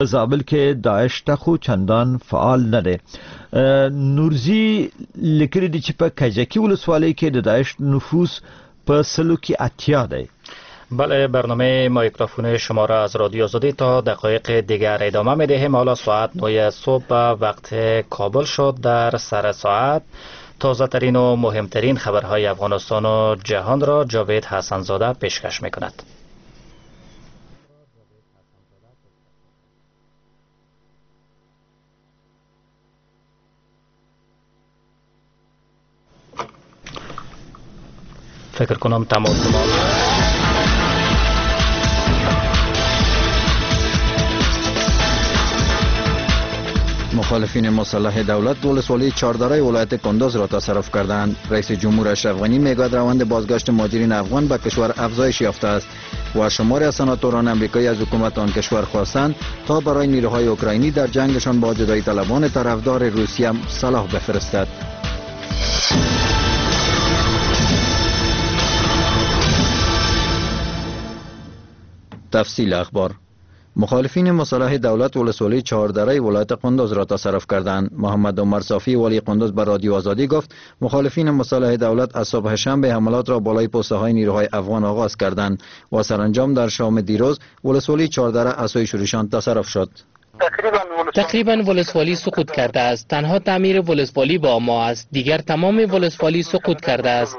زابل که داعش تخو چندان فعال نده. نورزی لیکلی دی چې په کجکی ولسوالۍ کې د داعش نفوذ په سلو کې اتیا دی. بله، برنامه مایکروفون شما را از رادیو آزادی تا دقایق دیگر ادامه می دهیم. حالا ساعت 9 صبح وقت کابل شد. در سر ساعت تازه ترین و مهمترین خبرهای افغانستان و جهان را جاوید حسنزاده پیشکش می کند. فکر کنم تماس ما مخالفین مسلح دولت ولسوالی چهاردره ولایت کندوز را تصرف کردند. رئیس جمهور اشرف غنی میگوید روند بازگشت مهاجرین افغان به کشور افزایش یافته است و شماری از سناتوران امریکایی از حکومت آن کشور خواستند تا برای نیروهای اوکراینی در جنگشان با جدایی طلبان طرفدار روسیه سلاح بفرستد. تفصیل اخبار. مخالفین مسلح دولت ولسوالی چهاردره ولایت قندوز را تصرف کردند. محمد عمر صافی والی قندوز بر رادیو آزادی گفت مخالفین مسلح دولت از صبح شنبه حملات را بالای پوسته های نیروهای افغان آغاز کردند و سرانجام در شام دیروز ولسوالی چهاردره اسای شورشان تصرف شد. تقریبا ولسوالی سقوط کرده است. تنها تعمیر ولسوالی با ما است. دیگر تمام ولسوالی سقوط کرده است.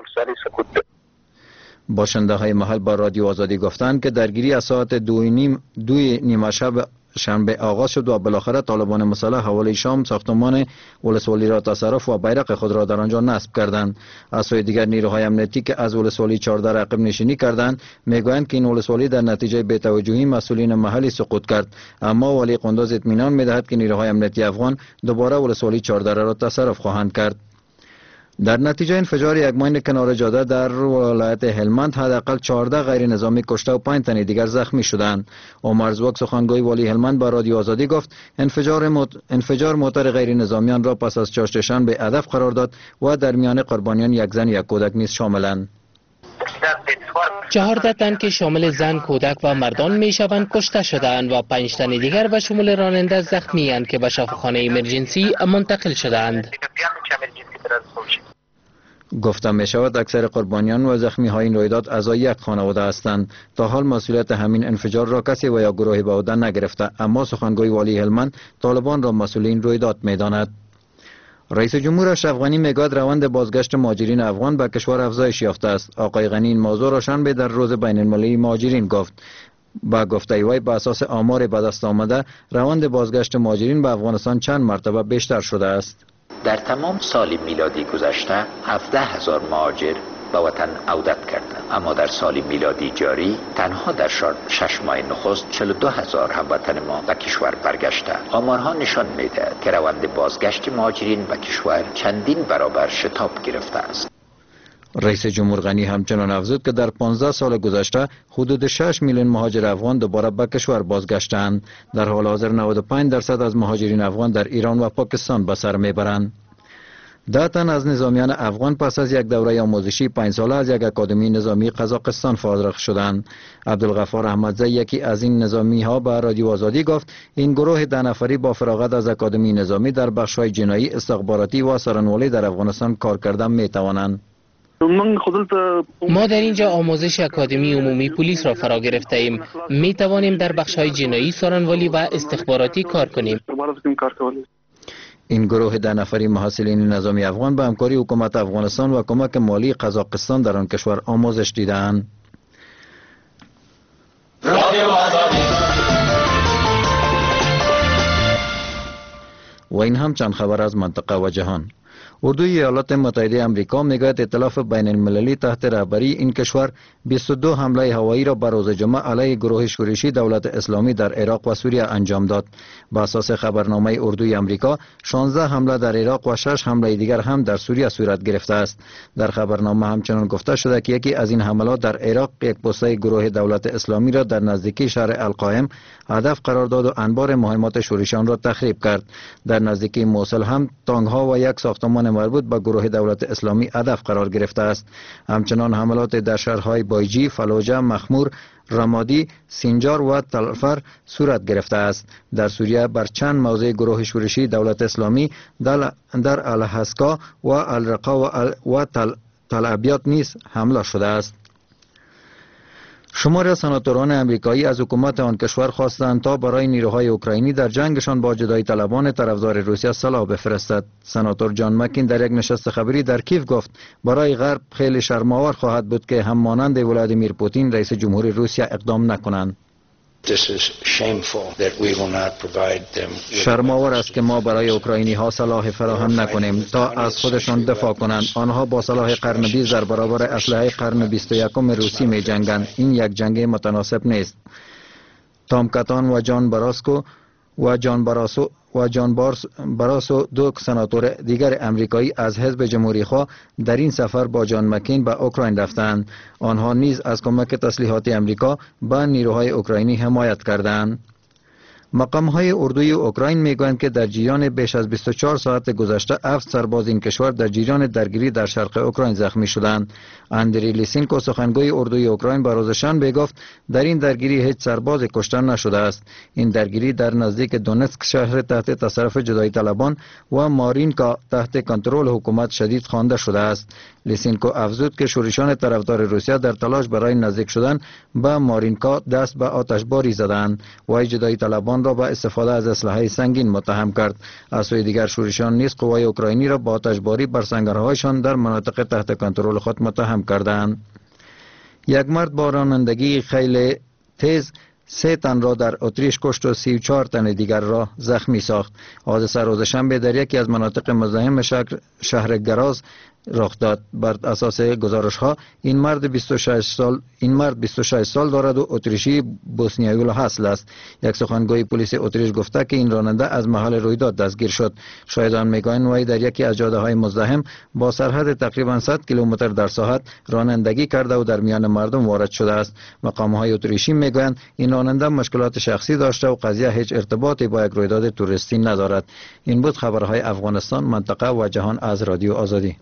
باشنده های محل با رادیو آزادی گفتند که درگیری از ساعت دوی نیمه شب شنبه آغاز شد و بالاخره طالبان مسلح حوالی شام ساختمان ولسوالی را تصرف و بیرق خود را در آنجا نصب کردند. از سوی دیگر نیروهای امنیتی که از ولسوالی 14 عقب نشینی کردند میگویند که این ولسوالی در نتیجه بی‌توجهی مسئولین محلی سقوط کرد، اما ولی قندوز اطمینان میدهد که نیروهای امنیتی افغان دوباره ولسوالی 14 را تصرف خواهند کرد. در نتیجه انفجار یک ماین کنار جاده در ولایت هلمند حداقل 14 غیر نظامی کشته و 5 تن دیگر زخمی شدند. عمر زوک سخنگوی والی هلمند با رادیو آزادی گفت انفجار موتر غیر نظامیان را پس از چهارشنبه به هدف قرار داد و در میان قربانیان یک زن یک کودک نیز شاملند. 14 تن که شامل زن، کودک و مردان می شوند کشته شدند و 5 تن دیگر به شمول راننده زخمی اند که به شفاخانه ایمرجنسی منتقل شدند. گفته می شود اکثر قربانیان و زخمی های این رویداد اعضای یک خانواده هستند. تا حال مسئولیت همین انفجار را کسی و یا گروهی به عهده نگرفته، اما سخنگوی والی هلمند طالبان را مسئول این رویداد می داند. رئیس جمهور اشرف غنی میگوید روند بازگشت مهاجرین افغان به کشور افزایش یافته است. آقای غنی این موضوع را شنبه در روز بین المللی مهاجرین گفت. با گفته وی به اساس آمار به دست آمده روند بازگشت مهاجرین به افغانستان چند مرتبه بیشتر شده است. در تمام سال میلادی گذشته 17,000 مهاجر به وطن عودت کردند، اما در سال میلادی جاری تنها در 6 ماه نخست 42,000 هموطن ما به کشور برگشتند. آمارها نشان می‌دهد که روند بازگشت مهاجرین به کشور چندین برابر شتاب گرفته است. رئیس جمهور غنی همچنان افزود که در 15 سال گذشته حدود 6 میلیون مهاجر افغان دوباره به کشور بازگشتند. در حال حاضر 95% از مهاجرین افغان در ایران و پاکستان به سر میبرند. 10 تن از نظامیان افغان پس از یک دوره آموزشی 5 ساله از یک اکادمی نظامی قزاقستان فارغ شدند. عبدالغفار احمدزی یکی از این نظامی ها به رادیو آزادی گفت این گروه 10 نفری با فراغت از اکادمی نظامی در بخش‌های جنایی، استخباراتی و سرانولی در افغانستان کار کردن میتوانند. ما در اینجا آموزش اکادمی عمومی پلیس را فرا گرفته ایم. می توانیم در بخش‌های جنایی، سرانولی و استخباراتی کار کنیم. این گروه 10 نفری محصلین نظامی افغان به همکاری حکومت افغانستان و کمک مالی قزاقستان در آن کشور آموزش دیدند. و این هم چند خبر از منطقه و جهان. اردوی ایالات متحده آمریکا میگوید ائتلاف بین المللی تحت رهبری این کشور 22 حمله هوایی را بر روز جمعه علیه گروه شورشی دولت اسلامی در عراق و سوریه انجام داد. بر اساس خبرنامه اردوی آمریکا 16 حمله در عراق و 6 حمله دیگر هم در سوریه صورت گرفته است. در خبرنامه همچنان گفته شده که یکی از این حملات در عراق یک پسته گروه دولت اسلامی را در نزدیکی شهر القائم هدف قرار داد و انبار مهمات شورشیان را تخریب کرد. در نزدیکی موصل هم تانک‌ها و یک ساختمان مربوط به گروه دولت اسلامی هدف قرار گرفته است. همچنان حملات در شهرهای بایجی، فلوجه، مخمور، رمادی، سینجار و تلفر صورت گرفته است. در سوریه بر چند موضع گروه شورشی دولت اسلامی در الحسکا و الرقا و تل ابیاد نیز حمله شده است. شماری سناتوران امریکایی از حکومت آن کشور خواستند تا برای نیروهای اوکراینی در جنگشان با جدایی طلبان طرفدار روسیه سلاح بفرستد. سناتور جان مکین در یک نشست خبری در کیف گفت برای غرب خیلی شرم‌آور خواهد بود که هم مانند ولادیمیر پوتین رئیس جمهور روسیه اقدام نکنند. شرم‌آور است که ما برای اوکراینی ها سلاح فراهم نکنیم تا از خودشان دفاع کنند. آنها با سلاح قرن 20 در برابر اسلحه قرن 21 روسی می جنگند. این یک جنگ متناسب نیست. تام کاتان و جان براسو دو سناتور دیگر امریکایی از حزب جمهوری خواه در این سفر با جان مکین به اوکراین رفتند. آنها نیز از کمک تسلیحات امریکا به نیروهای اوکراینی حمایت کردند. مقام‌های اردوی اوکراین میگویند که در جریان بیش از 24 ساعت گذشته 7 سرباز این کشور در جریان درگیری در شرق اوکراین زخمی شدند. اندری لیسینکو سخنگوی اردوی اوکراین به روز شنبه گفت در این درگیری هیچ سرباز کشته نشده است. این درگیری در نزدیک دونتسک شهر تحت تصرف جدایی طلبان و مارینکا تحت کنترل حکومت شدید خوانده شده است. لیسینکو افزود که شورشیان طرفدار روسیه در تلاش برای نزدیک شدن به مارینکا دست به آتشباری زدند و جدایی طلبان را به استفاده از اسلحه سنگین متهم کرد. از سوی دیگر شورشیان نیز قوای اوکراینی را با آتشباری بر سنگرهایشان در مناطق تحت کنترل خود متهم کردند. یک مرد با رانندگی خیلی تیز 3 تن را در اتریش کشت و 34 تن دیگر را زخمی ساخت. حادثه روز شنبه در یکی از مناطق مزاحم شهر گراز رخ داد. بر اساس گزارش ها این مرد 26 سال دارد و اتریشی بوسنیایی الاصل است. یک سخنگوی پلیس اتریش گفته که این راننده از محل رویداد دستگیر شد. شاهدان میگویند وی در یکی از جاده های مزاحم با سرعت تقریبا 100 کیلومتر در ساعت رانندگی کرده و در میان مردم وارد شده است. مقام های اتریشی میگویند این راننده مشکلات شخصی داشته و قضیه هیچ ارتباطی با یک رویداد توریستی ندارد. این بود خبرهای افغانستان، منطقه و جهان از رادیو آزادی.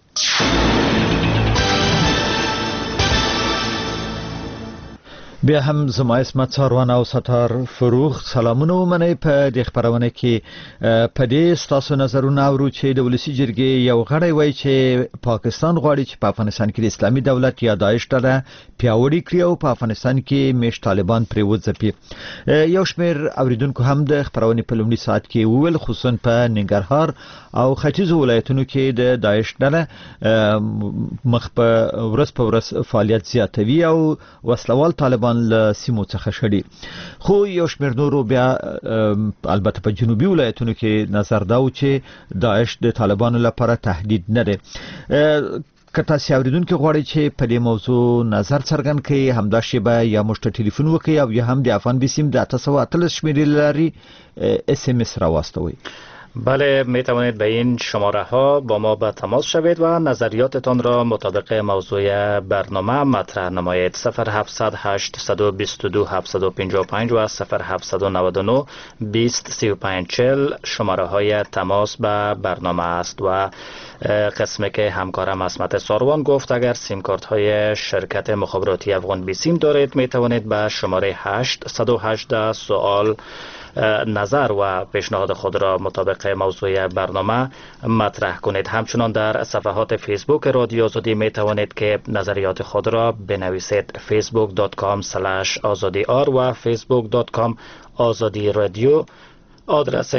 بیا هم زما اسمت ساروان او ستار فروغ سلامونه ومنئ په دې خبرونه کې په دې ستاسو نظرونه اورو چې د ولسی جرګې یو غړی وایي چې پاکستان غواړي چې په افغانستان کې د اسلامي دولت یا داعش ډله پیاوړې کړي او په افغانستان کې میش طالبان پرې وځپي. یو شمېر اوریدونکو هم د خبرونې په لومړي ساعت کې وویل خصوصا په ننګرهار او ختیځو ولایتونو کې د داعش ډله مخ په ورځ فعالیت زیاتوي او وسلوال طالبان له سیمو څخه شړي. خو یو شمېر نورو بیا البته په جنوبي ولایتونو کې نظر دا و چې داعش د طالبانو لپاره تهدید نه دی. که تاسو اوریدونکو غواړئ چې په دې موضوع نظر څرګند کړئ همدا شیبه یا موږ ته ټلیفون وکړئ او یا هم د افغان بیسیم د 813 شمېرې لري اس ام اس راواستوئ. بله، می توانید به این شماره ها با ما به تماس شوید و نظریاتتان را مطابق موضوع برنامه مطرح نمایید. 0700 822 755 و 0799 20 35 40 شماره های تماس به برنامه است. و قسمی که همکارم اسمت ساروان گفت اگر سیم کارت های شرکت مخابراتی افغان بیسیم دارید می توانید به شماره 818 سوال نظر و پیشنهاد خود را مطابق موضوع برنامه مطرح کنید. همچنان در صفحات فیسبوک رادیو آزادی می توانید که نظریات خود را بنویسید. facebook.com/azadi.r و facebook.com azadi radio. آدرس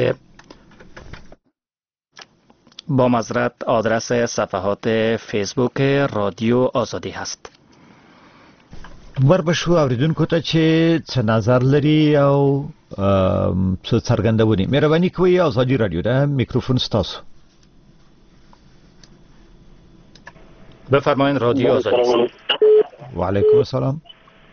با معذرت آدرس صفحات فیسبوک رادیو آزادی هست. وربشو اوریدونکو ته چې څه نظر لري او څه څرګندونې مهرباني کوئ. آزادی رادیو ده میکروفون ستاسو. بفرمایید رادیو آزادی. و علیکم السلام.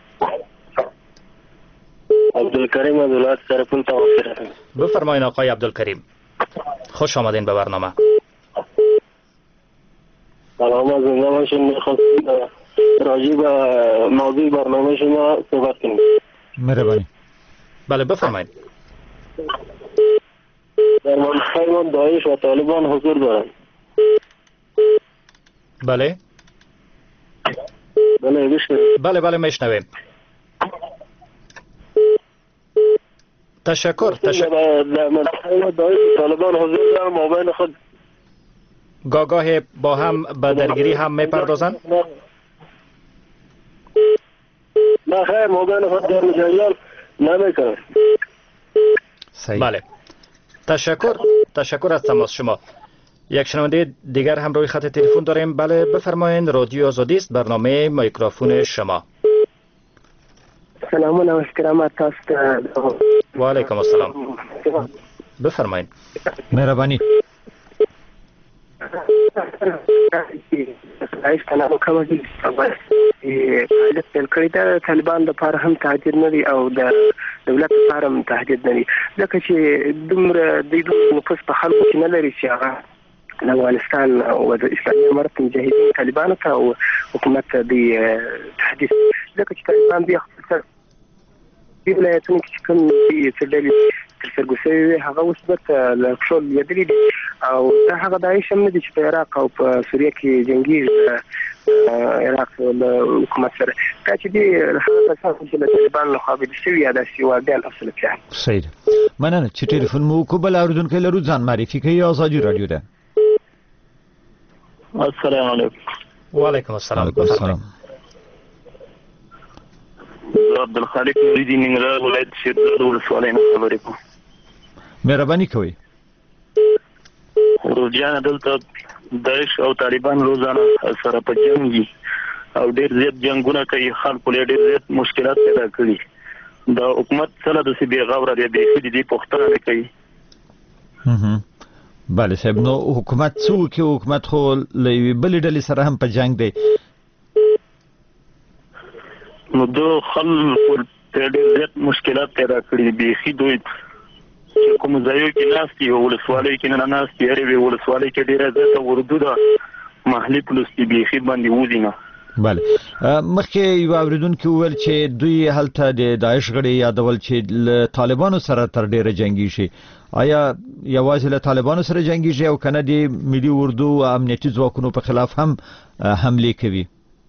عبدالکریم از ولایت سرپل تماس. بفرمایید آقای عبدالکریم، خوش آمدین به برنامه. سلام، از زنده باشین. میخواستم راجع به موضوع برنامه شما صحبت کنیم. مهربانی. بله بفرمایید. در منطقه ما داعش و طالبان حضور دارند. بله بله بشنوید. بله میشنویم. تشکر. طالبان حضور دارم مابین خود گاه با هم به درگیری هم میپردازند؟ نه خیر، مابین خود در جنجال نمیکنم. بله، تشکر از تماس شما. یک شنونده دیگر هم روی خط تلفن داریم. بله بفرمایید، رادیو آزادی است، برنامه میکروفون شما. سلام نمسکرم تاست. و علیکم السلام. بفرمایید. مهربانی. طالبان د لپاره هم تهدید نه دی او د دولت لپاره هم تهدید نه دی، ځکه چې دومره د نفوذ په خلکو کې نه لري چې هغه د افغانستان او د اسلامي امارت مجاهدین طالبانو ته او حکومت ته د تهدید، ځکه چې طالبان بیا خپل ولایتونو کې کوم څه ډلې تر سترګو شوي هغه اوس بیرته له پښو لوېدلي دي او دا هغه داعش هم نه دي چې په عراق او په سوریه کې جنګېږي عراق له حکومت سره. دا چې دي هغه کسان چې له طالبانو لخوا بدل شوي یا داسې هېوادیان او سلفیان. صحیح ده. مننه چې ټلیفون مو وکړو. بل اورېدونکی لرو، ځان معرفي کوي. ازادي راډیو ده. السلام علیکم. وعلیکم السلام. عبدالخالق نوریدی ننګرهار ولایت شیرزاد ولسوالۍ نه خبرې کوم. مهرباني کوئ. روزجان دلته داعش او طالبان روزانه سره په جنګ دي او ډېر زیات جنګونه کوي، خلکو له ډېر زیات مشکلات پیدا کړي. د حکومت سره د بې غوره دی دې پوښتنه نه کوي. بله صاحب، نو حکومت څه وکړي؟ حکومت خو له یوې بلې ډلې سره هم په جنګ دی. نو د خلکو ته ډېر زیات مشکلات پیدا کړي. بیخي دوی چې کوم ځایو کې ناست دي، ولسوالۍ کې نه ناست دي، هرې ولسوالۍ کې ډېره زیاته اردو ده، محلي پولیس دي بیخي باندې وځي نه. بله، مخکې یو اورېدونکي وویل چې دوی هلته د داعش غړي یادول چې له طالبانو سره تر ډېره جنګېږي. آیا یوازې له طالبانو سره جنګېږي او که نه د ملي اردو او امنیتي ځواکونو په خلاف هم حملې کوي؟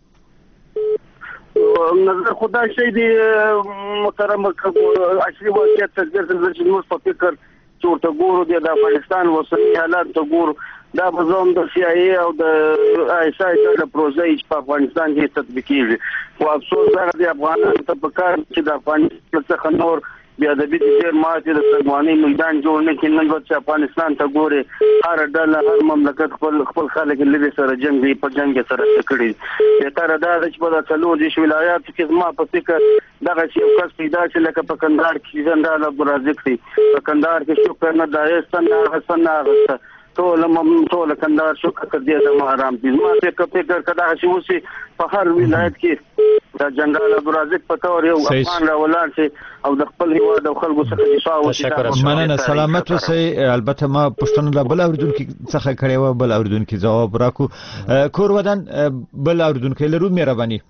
نظر خدا شي دی محترم اصلي واقعیت تصویر سره چې موږ په فکر چې ورته ګورو د افغانستان اوسني حالات ته ګورو، دا به زموږ د سی آی ای او د آی اس آی د پروژې چې په افغانستان کې تطبیقېږي. خو افسوس هغه د افغانانو ته پکار چې د افغانستان څخه نور بیا د دې ډېر ماتې د سرمایي میدان جوړ نه کړي. نن چې افغانستان ته ګوري، هر ډله هر مملکت خپل خلک لږ سره جنګ دی، په جنګ سره کړي. بهتره دا ده چې په څلور دیش ولایاتو کې زما په فکر دغه چې یو کس پیدا چې لکه په کندهار کې جنرال عبدالرازق دی، په کندهار کې شکر نه دایس نه ټول کندهار شکر تر دې د محرم دي. زما فکر کدا چې اوسې په هر ولایت کې د جنرال عبدالرازق په تور یو افغان راولان شي او د خپل هیواد او خلکو څخه دفاع وکړي. مننه، سلامت اوسئ. البته ما پوښتنه له بل اورېدونکي څخه کړې وه، بل اورېدونکي ځواب راکړو. کور ودان بل اورېدونکی لرو، مهرباني.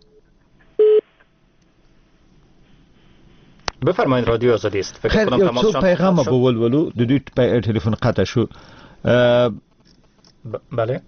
بفرمایید، رادیو آزادی است. خیر، یو څو پیغام به ولولو. د دوی ټلیفون قطع شو. بله،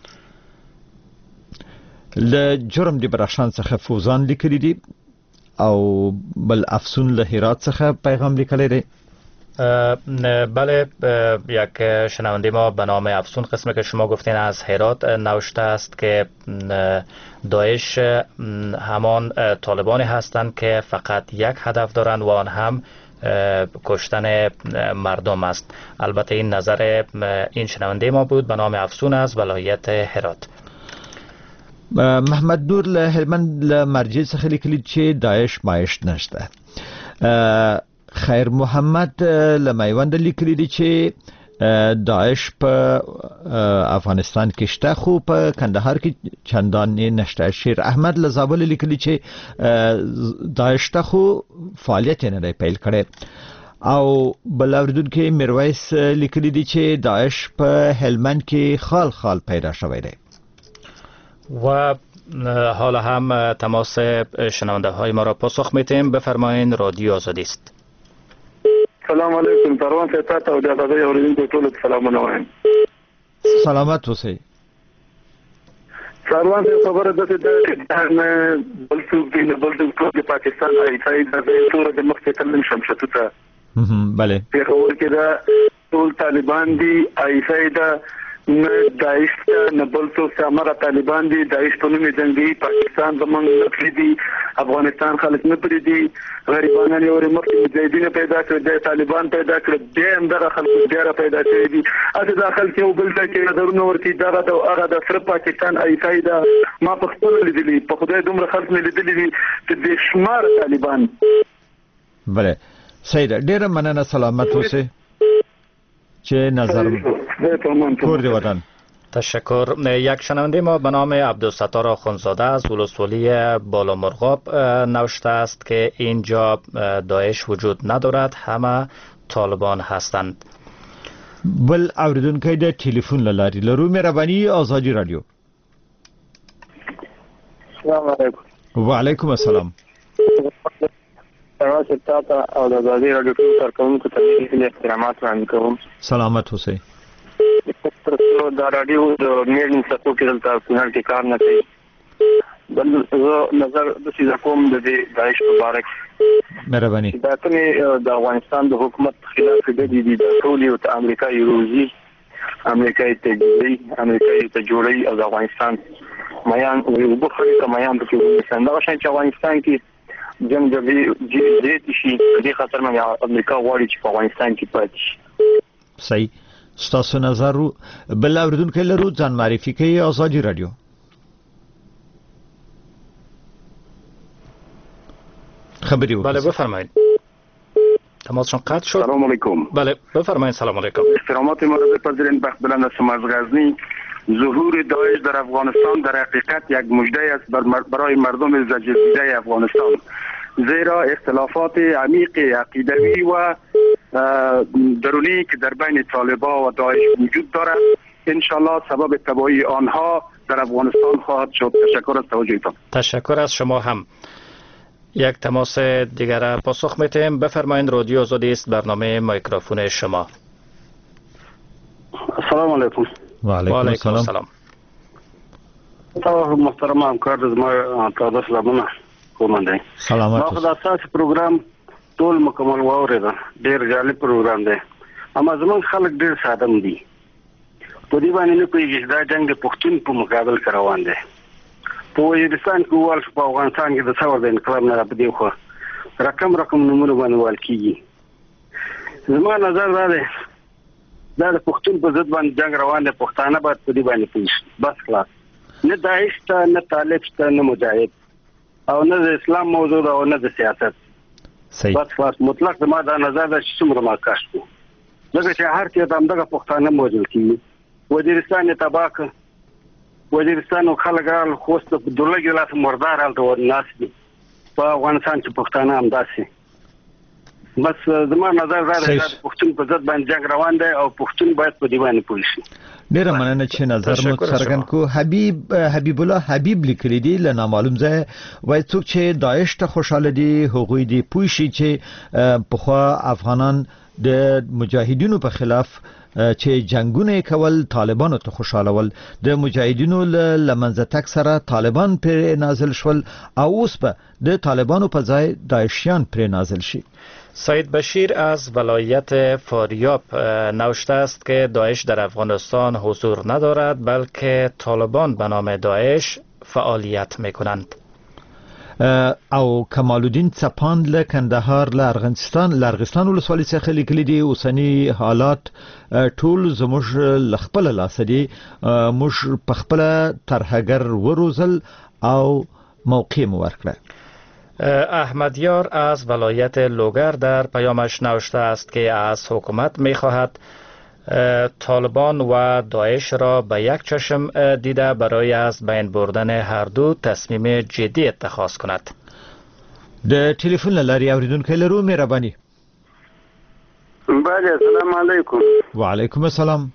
له جرم د براشان څخه فوزان لیکلي دي او بل افسون له هرات څخه پیغام لیکلی دی. بله، یک شنونده ما به نام افسون، قسمی که شما گفتین از هرات نوشته است که داعش همان طالبانی هستند که فقط یک هدف دارند و آن هم کشتن مردم است. البته این نظر این شنونده ما بود، به نام افسون از ولایت هرات. محمد نور له هلمند له مرجع څخه لیکلي چې داعش مایش نشته. خیر محمد له میوند لیکلي دي چې داعش په افغانستان کې شته خو په کندهار کې چندان نشته. شیر احمد له زابل لیکلي چې داعش ته خو فعالیت نه دی پیل کړی. او بل اوریدونکي میرویس لیکلي دي چې داعش په هلمند کې خال خال پیدا شوی دی. و حالا هم تماس شنونده های ما را پاسخ میتیم. بفرمایید، رادیو آزادی است. سلام علیکم. پروان صاحب ته او د آزادۍ اوریدونکو ټول سلامونه وایم. سلامت اوسئ. پروان صاحب خبره ده چې بل څوک دی، بل څوک د پاکستان ایسای د ټول د مخ ته تلل شمشتو ته بله پیښور کې دا ټول طالبان دي ایسای دا نه داعش نه بل څه سمره طالبان دي داعش په نوم جنگي پاکستان د منځ دي افغانستان خلک نه پرې دي غریبانان یو مخکې مجاهدین پیدا کړل د طالبان پیدا کړل د اندر خلک ډیر پیدا کړي دي اته داخل کې بل ځای کې نظرونه ورتي دا د هغه د سر پاکستان ایسای دا ما په خپل لیدلې په خدای دومره خلک نه لیدلې چې د شمار طالبان بله سید ډیر مننه سلامت اوسئ چه نظر کرد وطن. تشکر. یک شنونده ما به نام عبدالستار آخوندزاده از ولسوالی بالامرغاب نوشته است که اینجا داعش وجود ندارد، همه طالبان هستند. بل اوریدونکی د تلیفون لاری لرو. مهربانی آزادی رادیو. السلام علیکم. و علیکم السلام. سلام ستاته او د آزادی رادیو ټول کارکونکو ته دې احترامات وړاندې کوم. سلامت اوسئ. دا رادیو د میرن سپورټ کې دلته کونړ کې کار نه کوي. بل زه نظر د سیده کوم د داعش مبارک. مهرباني. دا ته د افغانستان د حکومت خلاف د ټول یو ته امریکایي روزي امریکایي تجزیه امریکایي ته جوړي او د افغانستان میان او بخاري ته میان په کې څنګه چې افغانستان کې جنگ د دې شي د خطر باندې امریکا غواړي چې په افغانستان کې پاتې شي. صحیح. ستاسو نظر بل اوریدونکو لرو ځان معرفي کوي. آزادی رادیو. خبری وکړئ. بله بفرمایید. تماسشون قطع شد. سلام علیکم. بله بفرمایید. سلام علیکم. احترامات ما را بپذیرید. بخت بلند هستم از غزنی. ظهور داعش در افغانستان در حقیقت یک مژده است برای مردم زجرزده افغانستان، زیرا اختلافات عمیق عقیدوی و درونی که در بین طالبان و داعش وجود دارد ان شاء الله سبب تباهی آنها در افغانستان خواهد شد. تشکر از توجهتان. تشکر از شما هم. یک تماس دیگر پاسخ میتیم. بفرمایید. رادیو آزادی است، برنامه میکروفون شما. السلام علیکم. و علیکم السلام. محترم همکار زما تاسو سلامونه کومنده. سلامت. ما خدای تاسو پروګرام ټول مکمل واوریدل. ډیر جالب پروګرام دی. اما زمون خلک ډیر ساده دي. په دې باندې نه کوي دا جنگ د پښتون په مقابل کې روان دی. په وزیرستان کې ول په افغانستان کې د ثور د انقلاب نه په دې خو رقم نمونه باندې ول کیږي. زما نظر دا دی دا د پښتون په ضد باندې جنگ روان دی. پښتانه باید په دې باندې پوښتنه بس خلاص. نه داعش ته نه طالب ته نه مجاهد او نه د اسلام موضوع او نه د سیاست. صحیح. بس خلاص مطلق زما دا نظر ده چې څومره ما کاش کو. دغه چې هر څه د دغه پښتانه موجود کیږي. وزیرستان تباک وزیرستان خلک رال خوست په دولګي لاس مردار حالت ورناس دي. په افغانستان کې پښتانه هم داسي. بس زما نظر دا دی چې پښتون په ضد باندې جنگ روان دی او پښتون باید په دیوان پوه شي. ډیر مننه چې نظر مو څرګند کو. حبیب الله حبیب لیکلی دی له نامعلوم ځای وای څوک چې داعش ته خوشاله دي هغوی دی پوه شي چې په خوا افغانان د مجاهدینو په خلاف چې جنگونه کول طالبانو ته خوشاله ول. د مجاهدینو لمنځه تک سره طالبان پر نازل شول او اوس په د طالبانو په ځای داعشیان پر نازل شي. سید بشیر از ولایت فاریاب نوشته است که داعش در افغانستان حضور ندارد بلکه طالبان به نام داعش فعالیت میکنند. او کمال الدین چپان له کندهار لرغستان ولسوالۍ څخه لیکلي دي اوسنی حالات ټول زموږ لخپل لاس دي. موږ په خپل ترهګر وروزل او موقع مو ورکړه. احمدیار از ولایت لوگر در پیامش نوشته است که از حکومت می‌خواهد طالبان و داعش را به یک چشم دیده برای از بین بردن هر دو تصمیم جدی اتخاذ کند. د ټلیفون لاري اوریدونکو لرو. مهرباني. بله السلام علیکم. و علیکم السلام.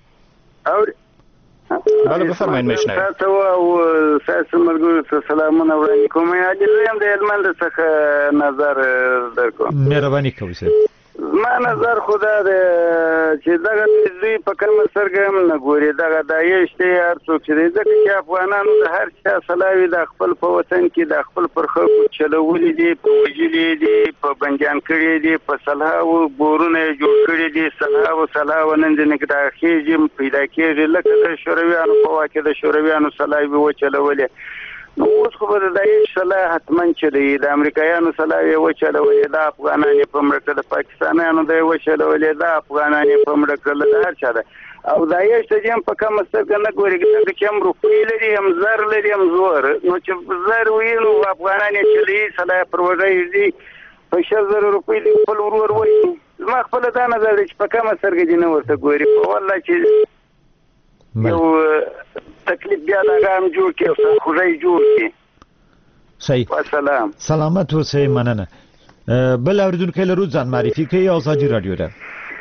بله بفرمایید میشنوید. تاسو او تاسو مرګو سلامونه وړاندې کوم. یا دې هم د هلمند څخه نظر درکوم. مهرباني کوئ. ما نظر خدا ده چې دغه دوی په کومه سترګه هم نه ګوري دغه داعش دی هر څوک چې دی ځکه چې افغانانو د هر چا سلاوي د خپل په وطن کې د خپل پر خلکو چلولي دي په وژلي دي په بندیان کړي دي په سلاو ګورونه جوړ کړي دي سلاو نن د نګداخي پیدا کېږي لکه د شورویانو په واکه د شورویانو سلاوي و چلولې نو اوس خو به د داعش سلا حتمن چې دی د امریکایانو سلاوي و چلولې د افغانانو په مړه د پاکستانیانو د و چلولې د افغانانو په مړه کړل د هر چا ده او داعش ته هم په کومه سترګه نه ګوري چې هم روپۍ لري هم زر لري هم زور نو چې زر وینو افغانانو چې دی سلا پروژې دي په 100,000 روپۍ دی خپل ورور وایي ما خپل دا نظر چې په کومه سترګه دي نه ورته ګوري په والله چې یو تکلیف بیا لګام جوړ کې او خوځي جوړ کې صحیح والسلام سلامت اوسئ مننه بل اوریدونکو لرو ځان معرفي کوي آزادي رادیو ده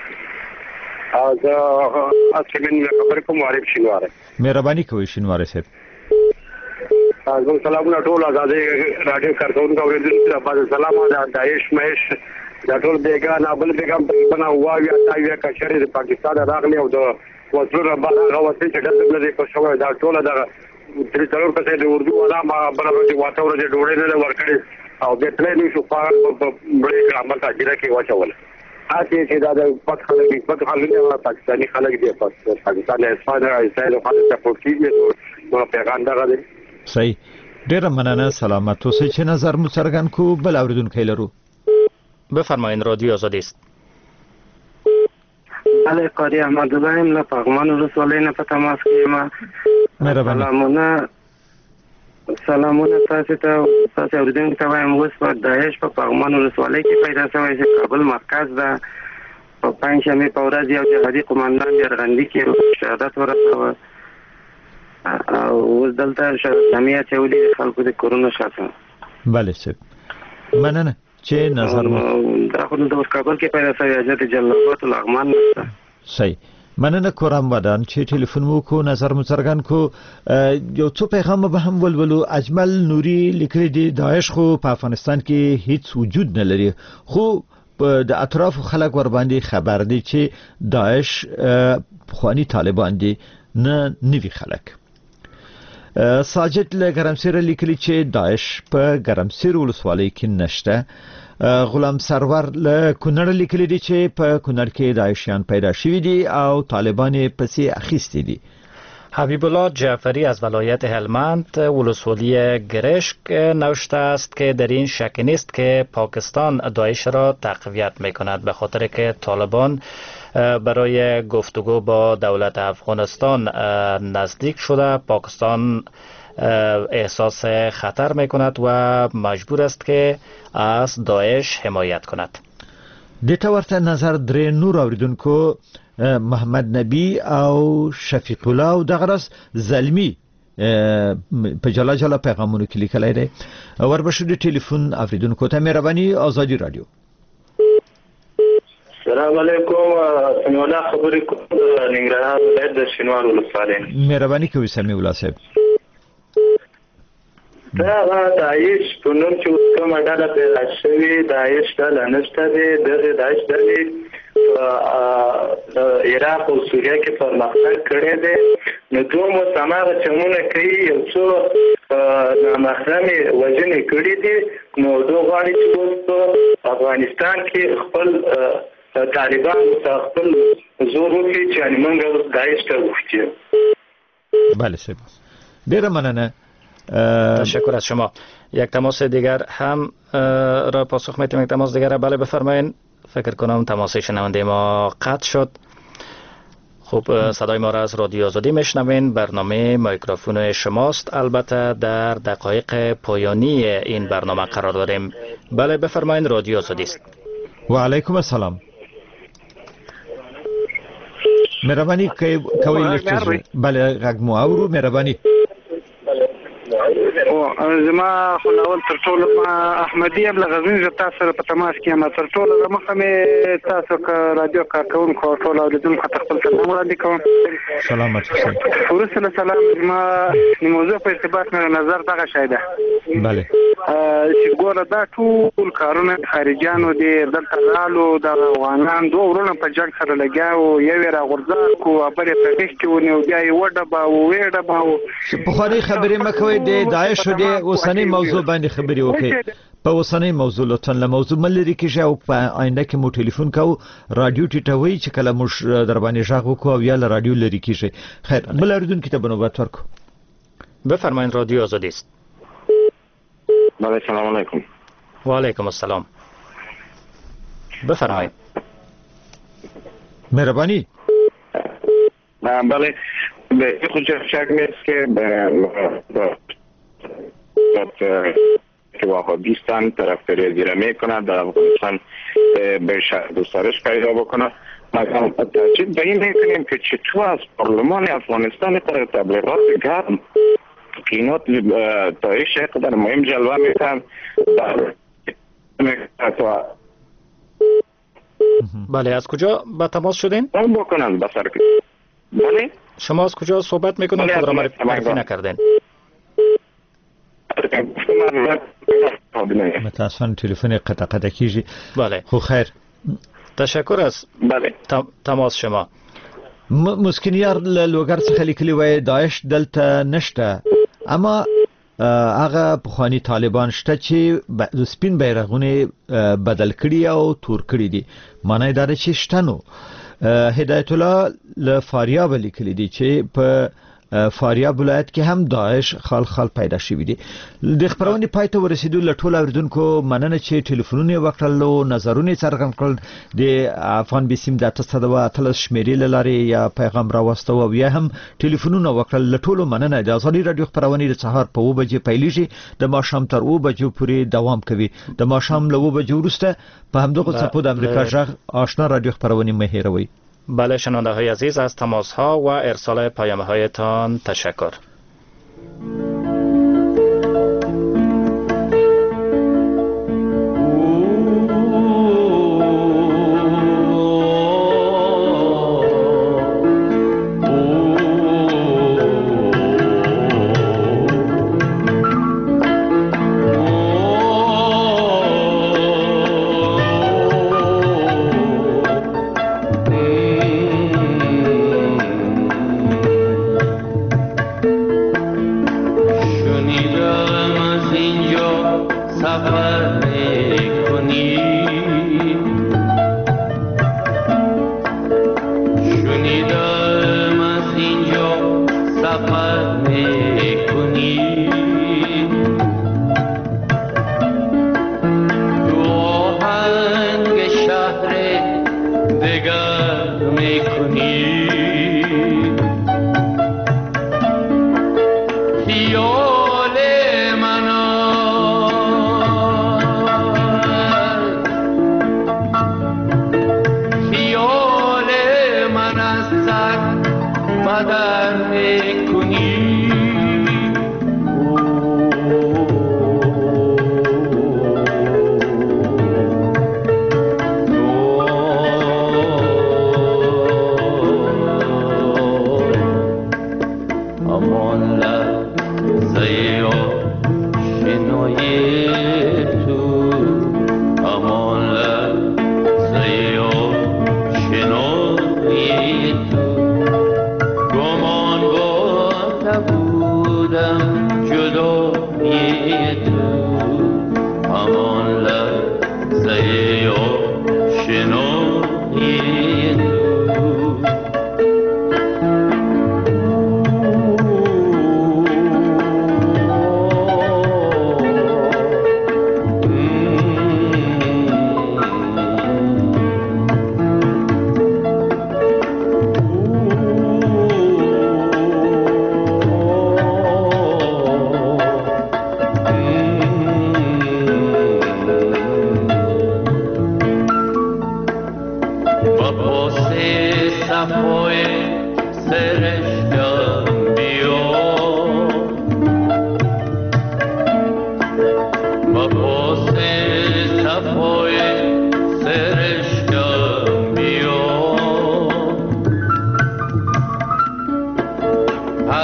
اصلین خبر کوم عارف شینواره مهرباني کوئ شینواره صاحب زموږ سلامونه ټول آزادي رادیو کارکونکو اوریدونکو ته سلام د داعش مهش د ټول بیگان ابل بیگم په واویا تاویا کشری د پاکستان راغلی او د وزیر ربانه غوښتي چې دغه د په شوه دا ټول د تر څلور کسې د اردو علامه برابر دي واټو ورځ ډوړې نه ورکړي او د تلې شو په بړې ګرامر ته ډیره کې واچول اته چې دا د پټ خلک پاکستاني خلک دي پاکستان اسپانیا اسرائیل خلک سپورټ کوي نو پیغام دا غوړي صحیح ډیره مننه سلامت اوسئ چې نظر مو څرګند کو بل اوریدونکو لرو بفرمایید رادیو آزادی است بله قاری احمدالله ام له پغمان ولسوالۍ نه په تماس کې یم سلامونه تاسو ته تاسو اوریدونکو ته وایم اوس په داعش په پغمان ولسوالۍ کې پیدا شوی چې کابل مرکز ده په پنځمه په ورځ یو جهادي قومندان جرغندي کې شهادت ورکړ او اوس دلته جمعیت چولي خلکو د کورونا شاته بله صاحب مننه چې نظر مو دا خو د کابل کې پیدا شوی حضرت جلالات الرحمن صحیح مننه کورم ودان چې ټلیفون مو کو نظر مو څرګند کو یو څو پیغام به هم ولولو اجمل نوري لیکلي دي داعش خو په افغانستان کې هیڅ وجود نه لري خو د اطراف خلک ور باندې خبر دي چې داعش خواني طالبان دي نه نوي خلک ساجد له ګرمسیر لیکلي چې داعش په ګرمسیر ولسوالۍ کې نشته غلام سرور له کونړ لیکلي دي چې په کونړ کې داعشیان پیدا شوي دي او طالبان پسې اخیستي دي حبیب الله جعفری از ولایت هلمند ولسوالی گرشک نوشته است که در این شک نیست که پاکستان داعش را تقویت میکند به خاطر که طالبان برای گفتگو با دولت افغانستان نزدیک شده پاکستان احساس خطر میکند و مجبور است که از داعش حمایت کند. دیتا ورته نظر درې نور اوریدونکو محمد نبی او شفیق الله او دغرس زلمی په جلا جلا پیغامونه کې لیکلای دي وربشو د ټلیفون اوریدونکو ته مهرباني آزادی رادیو. السلام علیکم سمیع الله خبرې کوم ننګرهار ولایت د شینوار ولسوالۍ. مهرباني کوي سمیع الله صاحب. دا داعش په نوم چې کومه ډله پیدا شوې داعش ډله نشته دی دغه داعش ډلې عراق او سوریه کې پرمختګ کړی دی نو دوی مو سماغه چمونه کوي یو څو نامحرمې وژنې کړي دي نو دوی غواړي چې اوس په افغانستان کې خپل طالبان خپل زور وکړي چې موږ اوس داعش ته وښیو. بله صاحب ډیره مننه. تشکر از شما. یک تماس دیگر هم را پاسخ میتیم. یک تماس دیگر بله بفرمایید. فکر کنم تماس شنونده ما قطع شد. خب صدای ما را از رادیو آزادی میشنوین. برنامه میکروفون شماست. البته در دقایق پایانی این برنامه قرار داریم. بله بفرمایید رادیو آزادی است. و علیکم السلام. مهربانی کوي لکه بله غږ مو اورو مهربانی. زما خلاول تر ټولو ما احمدی ابل غزنی ز تاسو سره په تماس کې ما تر ټولو مخه مې تاسو رادیو کارکونکو ټول اوریدونکو ته خپل سلام وړاندې کوم. سلامت اوسئ. ورسره سلام. ما موضوع په ارتباط مې نظر دغه شای ده. بله. چې ګوره دا ټول کارونه خارجيانو دي دلته رالو د افغانان دوه ورونه په جنگ سره لګیاو یو را غورځار کو ابره په دې کې ونیو بیا یې وډه با وېډه با په خوري خبرې مکوې د داعش د اوسنۍ موضوع باندې خبرې وکړي. په اوسنۍ موضوع لطفا له موضوع ملري کې او په آینده کې مو ټلیفون کوو رادیو ټیټوي چې کله مو در باندې ژغ وکړو یا له رادیو لري کیږي. خیر بل اردوونکو ته بنوبت ورکو. بفرمایید رادیو آزادی است. بله سلام علیکم. و علیکم السلام. بفرمایید. مهربانی. بله به خود شک نیست که که وهابیستان طرفداری از ایران میکنه در افغانستان به گسترش پیدا بکنه. مثلا تاکید به این میکنیم که چطور از پارلمان افغانستان طرف تبلیغات گرم قینات داعش در مهم جلوه میکنن. بله از کجا به تماس شدین؟ بکنن بسر بله شما از کجا صحبت میکنید خود را معرفی نکردین؟ متاسفانه تلفن قطع کیږي. بله خو خیر تشکر از بله تماس شما. مسکینیار لوګر څخه لیکلی وای داعش دلته نشته اما هغه پخوانی طالبان شته چې سپین بیرغونه بدل کړي او تور کړي دي. معنی دا چې شته نو هدایت الله له فاریاب لیکلی دي چې په فاریاب ولایت کې هم داعش خال پیدا شوی دي. د خبرونې پایته ورسېدو لټول اوریدونکو مننه چې ټلیفونونه وکړل او نظرونه څرګند کړل. د افغان بسیم د 808 شمیرې لارې یا پیغام راوستو او یا هم ټلیفونونه وکړل. لټول مننه. د ازادي رادیو خبرونه د سهار په 2 بجې پیلېږي د ماښام تر 2 بجو پورې دوام کوي. د ماښام له 2 بجو وروسته په همدغه څپو د امریکا ژغ آشنا رادیو خبرونه مهیروي. بله شنونده های عزیز از تماس ها و ارسال پیام هایتان تشکر.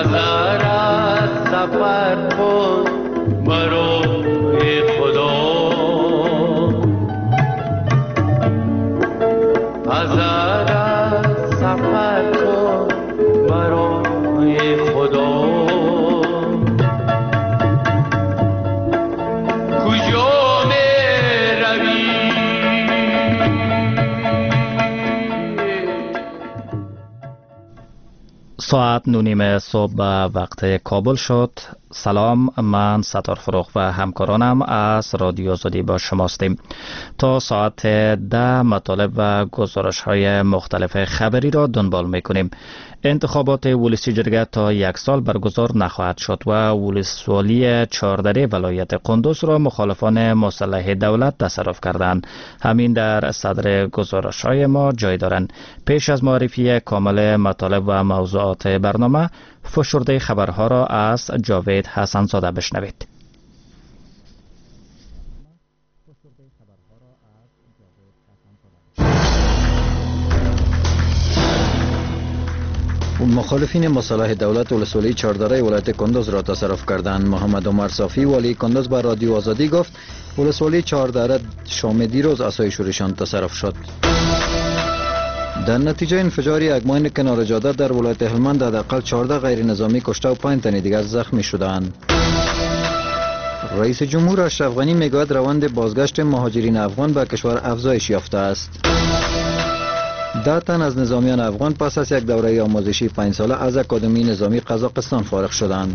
نظر از سفر کن برای خدا نظر از سفر کن برای خدا کجا می روی ساعت 9 صبح به وقت کابل شد. سلام، من ستار فروغ و همکارانم از رادیو آزادی با شما هستیم. تا ساعت 10 مطالب و گزارش های مختلف خبری را دنبال میکنیم. انتخابات ولسی جرگه تا 1 سال برگزار نخواهد شد و ولسوالی چهاردره ولایت قندوز را مخالفان مسلح دولت تصرف کردند. همین در صدر گزارش های ما جای دارند. پیش از معرفی کامل مطالب و موضوعات برنامه، فشرده خبرها را از جاوید حسن زاده بشنوید. مخالفین مصالح دولت ولسوالی چهاردره ولایت کندوز را تصرف کردند. محمد عمر صافی والی کندوز به رادیو آزادی گفت ولسوالی چهاردره شام دیروز عصای شورشان تصرف شد. در نتیجه انفجار یک ماین کنار جاده در ولایت هلمند حداقل 14 غیر نظامی کشته و 5 تن دیگر زخمی شدند. رئیس جمهور اشرف غنی میگوید روند بازگشت مهاجرین افغان به کشور افزایش یافته است. 10 تن از نظامیان افغان پس از یک دوره آموزشی 5 ساله از اکادمی نظامی قزاقستان فارغ شدند.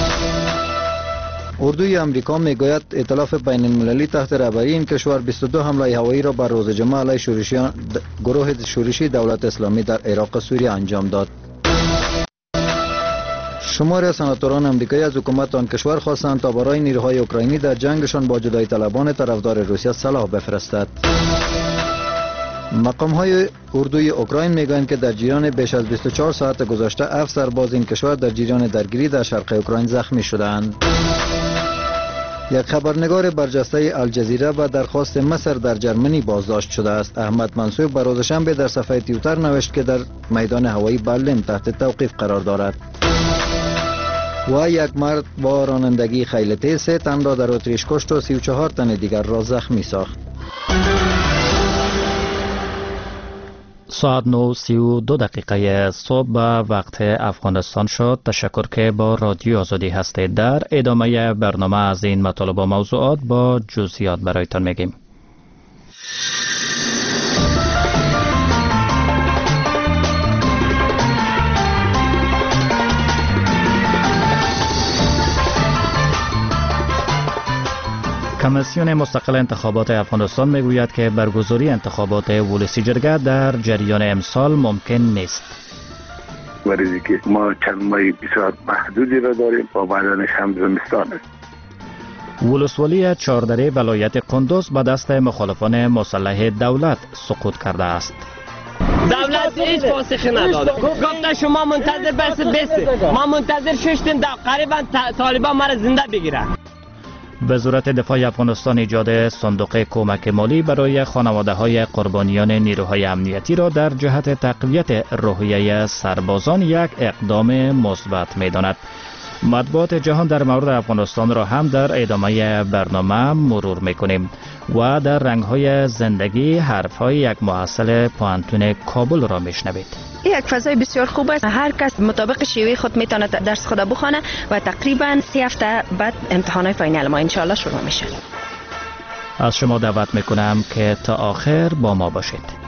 اردوی امریکا میگوید ائتلاف بین المللی تحت رهبری این کشور 22 حمله هوایی را بر روز جمعه علیه گروه شورشی دولت اسلامی در عراق و سوریه انجام داد. شماری از سناتوران امریکایی از حکومت آن کشور خواستند تا برای نیروهای اوکراینی در جنگشان با جدایی طلبان طرفدار روسیه سلاح بفرستد. مقام‌های اردوی اوکراین میگویند که در جریان بیش از 24 ساعت گذشته 7 سرباز این کشور در جریان درگیری در شرق اوکراین زخمی شدند. یک خبرنگار برجسته الجزیره به درخواست مصر در جرمنی بازداشت شده است. احمد منصور به روز شنبه در صفحه توییتر نوشت که در میدان هوایی برلین تحت توقیف قرار دارد. و یک مرد با رانندگی خیلی تیز 3 تن را در اتریش کشت و 34 تن دیگر را زخمی ساخت. ساعت 9:32 صبح به وقت افغانستان شد. تشکر که با رادیو آزادی هستید. در ادامه برنامه از این مطالب و موضوعات با جزئیات برایتان میگیم. کمیسیون مستقل انتخابات افغانستان میگوید که برگزاری انتخابات ولسی جرگه در جریان امسال ممکن نیست. ولی که ما چند ماه بسیار محدودی را داریم و بعدانش هم زمستان است. ولسوالی چهاردره ولایت قندوز به دست مخالفان مسلح دولت سقوط کرده است. دولت هیچ پاسخی نداده. گفته شما منتظر بسید. ما منتظر ششتیم قریبا طالبان ما را زنده بگیرن. وزارت دفاع افغانستان ایجاد صندوق کمک مالی برای خانواده‌های قربانیان نیروهای امنیتی را در جهت تقویت روحیه سربازان یک اقدام مثبت می‌داند. مطبوعات جهان در مورد افغانستان را هم در ادامه برنامه مرور می‌کنیم و در رنگ‌های زندگی حرف‌های یک محصل پوهنتون کابل را می‌شنوید. یک فضای بسیار خوب است. هر کس مطابق شیوه خود میتونه درس خود بخونه و تقریبا 3 هفته بعد امتحانات فاینال ما انشالله شروع میشه. از شما دعوت میکنم که تا آخر با ما باشید.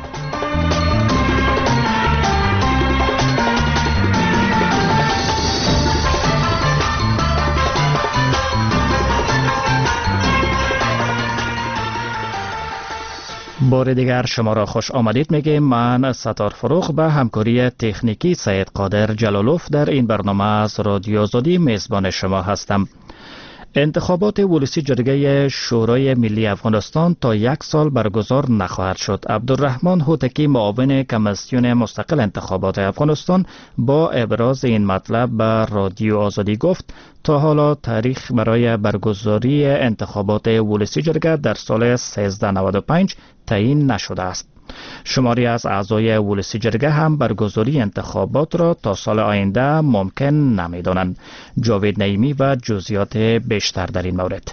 بار دیگر شما را خوش آمدید میگیم. من ستار فروغ به همکاری تکنیکی سید قادر جلالوف در این برنامه از رادیو آزادی میزبان شما هستم. انتخابات ولسی جرگه شورای ملی افغانستان تا 1 سال برگزار نخواهد شد. عبدالرحمن هوتکی معاون کمیسیون مستقل انتخابات افغانستان با ابراز این مطلب به رادیو آزادی گفت تا حالا تاریخ برای برگزاری انتخابات ولسی جرگه در سال 1395 تعیین نشده است. شماری از اعضای ولسی جرگه هم برگزاری انتخابات را تا سال آینده ممکن نمی‌دانند. جاوید نعیمی و جزئیات بیشتر در این مورد.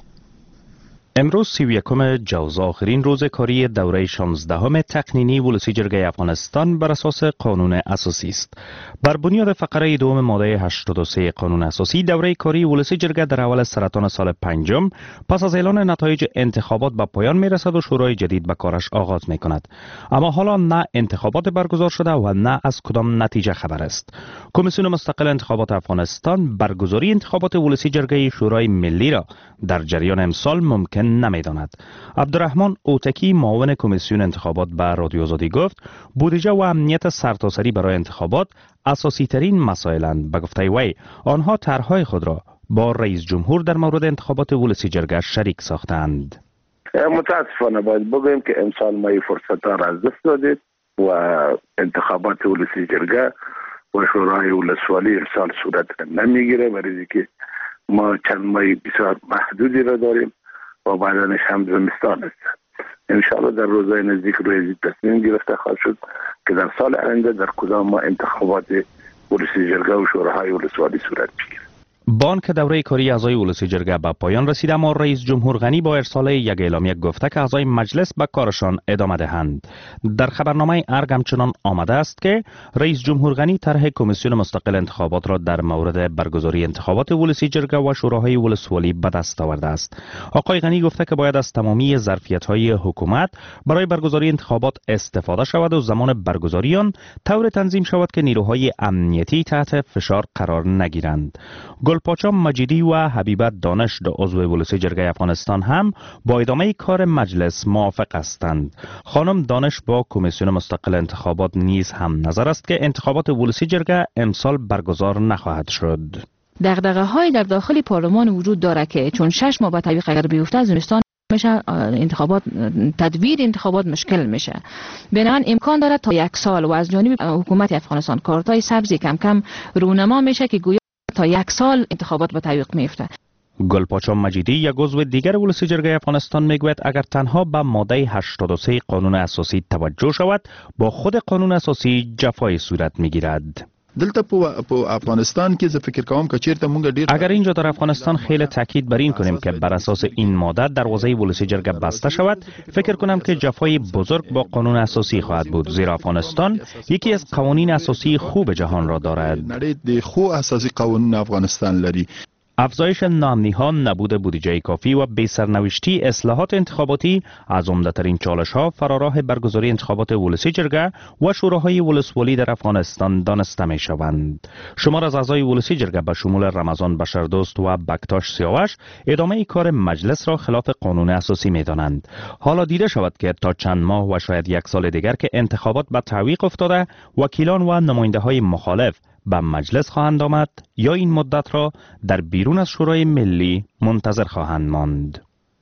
امروز 31 جوز آخرین روز کاری دوره 16 تقنینی ولسی جرگه افغانستان بر اساس قانون اساسی است. بر بنیاد فقره دوم ماده 83 قانون اساسی، دوره کاری ولسی جرگه در اول سرطان سال پنجم پس از اعلان نتایج انتخابات به پایان می رسد و شورای جدید به کارش آغاز می کند. اما حالا نه انتخابات برگزار شده و نه از کدام نتیجه خبر است. کمیسیون مستقل انتخابات افغانستان برگزاری انتخابات ولسی جرگه شورای ملی را در جریان امسال ممکن نمی‌داند. عبدالرحمن اوتکی معاون کمیسیون انتخابات به رادیو آزادی گفت بودجه و امنیت سرتاسری برای انتخابات اساسی ترین مسائلند. به گفته وی آنها طرح‌های خود را با رئیس جمهور در مورد انتخابات ولسی جرگه شریک ساختند. متاسفانه باید بگویم که امسال ما این فرصت را از دست دادید و انتخابات ولسی جرگه و شورای ولسوالی امسال صورت نمیگیره، برای که ما چند ماه بسیار محدودی را داریم و بعدنش هم زمستان است. انشاءالله در روزهای نزدیک روی تصمیم گرفته خواهد شد که در سال آینده در کدام ما انتخابات ولسی جرگه و شوراهای ولسوالی صورت بگیرد. بانک دوره کاری اعضای ولسی جرگه به پایان رسیده، اما رئیس جمهور غنی با ارسال یک اعلامیه گفته که اعضای مجلس به کارشان ادامه دهند. در خبرنامه ارگ همچنان آمده است که رئیس جمهور غنی طرح کمیسیون مستقل انتخابات را در مورد برگزاری انتخابات ولسی جرگه و شوراهای ولسوالی به دست آورده است. آقای غنی گفته که باید از تمامی ظرفیت‌های حکومت برای برگزاری انتخابات استفاده شود و زمان برگزاری آن طور تنظیم شود که نیروهای امنیتی تحت فشار قرار نگیرند. گلپاچا مجیدی و حبیبه دانش دو عضو ولسی جرگه افغانستان هم با ادامه کار مجلس موافق هستند. خانم دانش با کمیسیون مستقل انتخابات نیز هم نظر است که انتخابات ولسی جرگه امسال برگزار نخواهد شد. دغدغه‌های در داخل پارلمان وجود داره که چون 6 ماه به تعویق اگر بیفته زمستان میشه، انتخابات تدویر انتخابات مشکل میشه. بنابراین امکان داره تا 1 سال و از جانب حکومت افغانستان کارتای سبزی کم کم رونما میشه که گویا تا 1 سال انتخابات به تعویق میفته. گلپاچا مجیدی یک عضو دیگر ولسی جرگه افغانستان میگوید اگر تنها به ماده 83 قانون اساسی توجه شود با خود قانون اساسی جفای صورت میگیرد. دلته په افغانستان کې زه فکر کوم که چیرته مونږ ډیر اگر اینجا در افغانستان خیلی تاکید بر این کنیم که بر اساس این ماده دروازه ولسی جرگه بسته شود، فکر کنم که جفای بزرگ با قانون اساسی خواهد بود، زیرا افغانستان یکی از قوانین اساسی خوب جهان را دارد. نړۍ د خو اساسي قوانین افغانستان لري. افزایش ناامنی‌ها، نبود بودجه کافی و بی‌سرنوشتی اصلاحات انتخاباتی از عمده‌ترین چالش‌ها فراراه برگزاری انتخابات ولسی جرگه و شوراهای ولسوالی در افغانستان دانسته می‌شوند. شمار از اعضای ولسی جرگه به شمول رمضان بشردوست و بکتاش سیاوش ادامه کار مجلس را خلاف قانون اساسی می‌دانند. حالا دیده شود که تا چند ماه و شاید 1 سال دیگر که انتخابات به تعویق افتاده، وکیلان و نماینده‌های مخالف به مجلس خواهند آمد یا این مدت را در بیرون از شورای ملی منتظر خواهند ماند.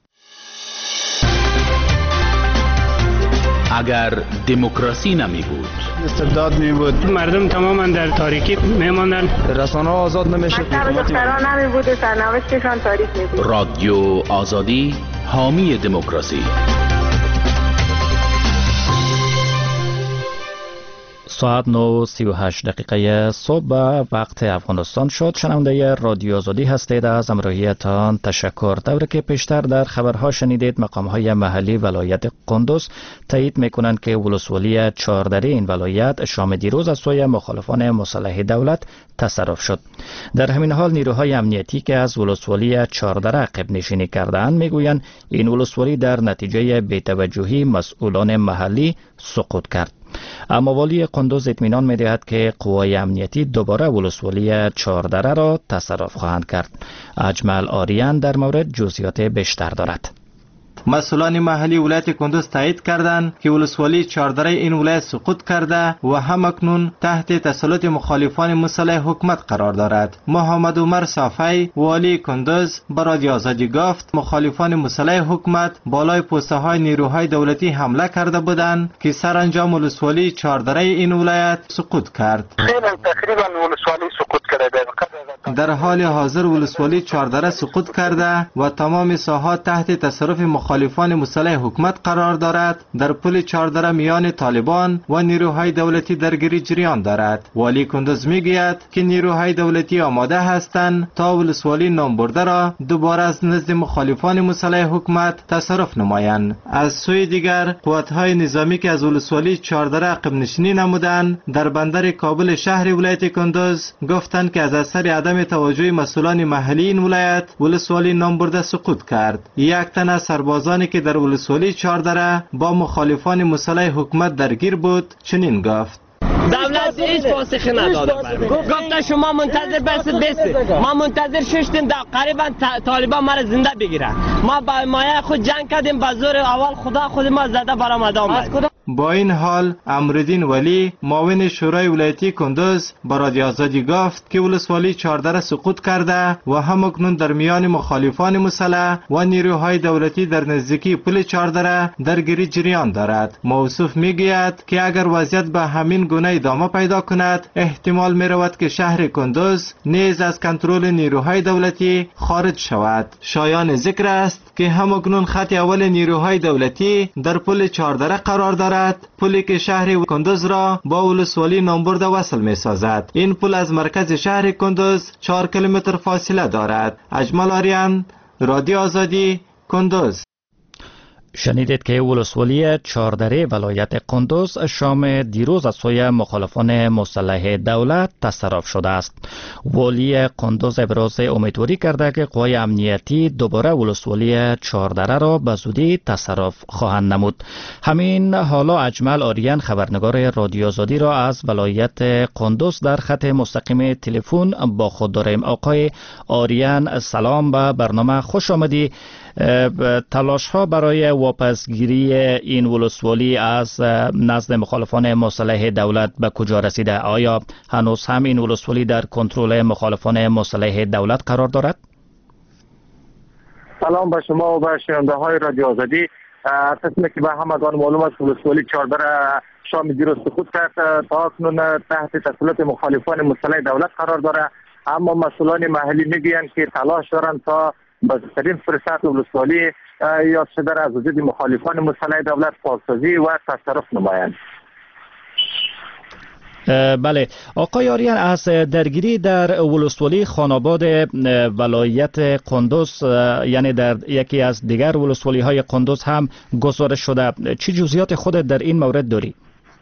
اگر دموکراسی نمی بود، استبداد می بود، مردم تماما در تاریکی می ماندن، رسانه ها آزاد نمیشد، دختران نمی بود و سرنوشتشان تاریک می بود. رادیو آزادی حامی دموکراسی. ساعت 9:38 دقیقه صبح وقت افغانستان شد. شنونده رادیو آزادی هستید. از همراهیتان تشکر. طوری که پیشتر در خبرها شنیدید، مقام‌های محلی ولایت قندوز تایید می‌کنند که ولسوالی 14 این ولایت شام دیروز از سوی مخالفان مسلح دولت تصرف شد. در همین حال نیروهای امنیتی که از ولسوالی 14 عقب نشینی کردند میگویند این ولسوالی در نتیجه بی‌توجهی مسئولان محلی سقوط کرد. اما والی قندوز اطمینان می‌دهد که قوای امنیتی دوباره ولسوالی 14 را تصرف خواهند کرد. اجمل آریان در مورد جزئیات بیشتر دارد. مسئولان محلی ولایت کندوز تایید کردند که ولسوالی 14 این ولایت سقوط کرده و همکنون تحت تسلط مخالفان مسلح حکومت قرار دارد. محمد عمر صافی والی کندوز به رادیو آزادی گفت مخالفان مسلح حکومت بالای پوسته های نیروهای دولتی حمله کرده بودند که سرانجام ولسوالی 14 این ولایت سقوط کرد. تقریبا ولسوالی سقوط کرده. در حال حاضر ولسوالی 14 سقوط کرده و تمام ساحات تحت تصرف مخالفان مسلح حکومت قرار دارد، در پل چهاردره میان طالبان و نیروهای دولتی درگیری جریان دارد. والی کندوز میگوید که نیروهای دولتی آماده هستند تا ولسوالی نامبرده را دوباره از نزد مخالفان مسلح حکومت تصرف نمایند. از سوی دیگر قوت‌های نظامی که از ولسوالی چهاردره عقب نشینی نمودند در بندر کابل شهر ولایت کندوز گفتند که از اثر عدم توجه مسئولان محلی این ولایت ولسوالی نامبرده سقوط کرد. یک تن از سربازانی که در ولسوالی چهاردره با مخالفان مسلح حکومت درگیر بود چنین گفت: دولت هیچ پاسخی نداده. گفته شما منتظر بسید. ما منتظر ششتیم قریبا طالبان ما را زنده بگیره. ما با مایه خود جنگ کردیم، با زور اول خدا خود ما زده برآمد آمد. با این حال امرالدین ولی معاون شورای ولایتی کندوز با رادیو آزادی گفت که ولسوالی چهاردره سقوط کرده و همکنون در میان مخالفان مسلح و نیروهای دولتی در نزدیکی پل چهاردره درگیری جریان دارد. موصوف میگوید که اگر وضعیت به همین گونه ادامه پیدا کند احتمال می رود که شهر کندوز نیز از کنترل نیروهای دولتی خارج شود. شایان ذکر است که همکنون خط اول نیروهای دولتی در پل چهاردره قرار دارد، پلی که شهر کندوز را با ولسوالی نامبرده وصل می سازد. این پل از مرکز شهر کندوز 4 کیلومتر فاصله دارد. اجمل آریان، رادیو آزادی، کندوز. شنیدید که ولسوالی چهاردره ولایت کندوز شام دیروز از سوی مخالفان مسلح دولت تصرف شده است. والی کندوز ابراز امیدواری کرده که قوای امنیتی دوباره ولسوالی چهاردره را به زودی تصرف خواهند نمود. همین حالا اجمل آریان خبرنگار رادیو آزادی را از ولایت کندوز در خط مستقیم تلفن با خود داریم. آقای آریان سلام، به برنامه خوش آمدی. تلاش ها برای واپسگیری این ولسوالی از نزد مخالفان مسلح دولت به کجا رسیده؟ آیا هنوز هم این ولسوالی در کنترل مخالفان مسلح دولت قرار دارد؟ سلام به شما و به شنونده های رادیو آزادی. قسمی که به همگان معلوم است ولسوالی چهاردره شام دیروز سقوط کرد. تا اکنون تحت تسلط مخالفان مسلح دولت قرار دارد، اما مسئولان محلی میگویند که تلاش دارند تا بزرگترین فرصت ولسوالی یاد شده را از وجود مخالفان مسلح دولت پاکسازی و تصرف نمایند. بله آقای آریان، از درگیری در ولسوالی خاناباد ولایت کندوز، یعنی در یکی از دیگر ولسوالی های کندوز هم گزارش شده، چه جزئیات خودت در این مورد داری؟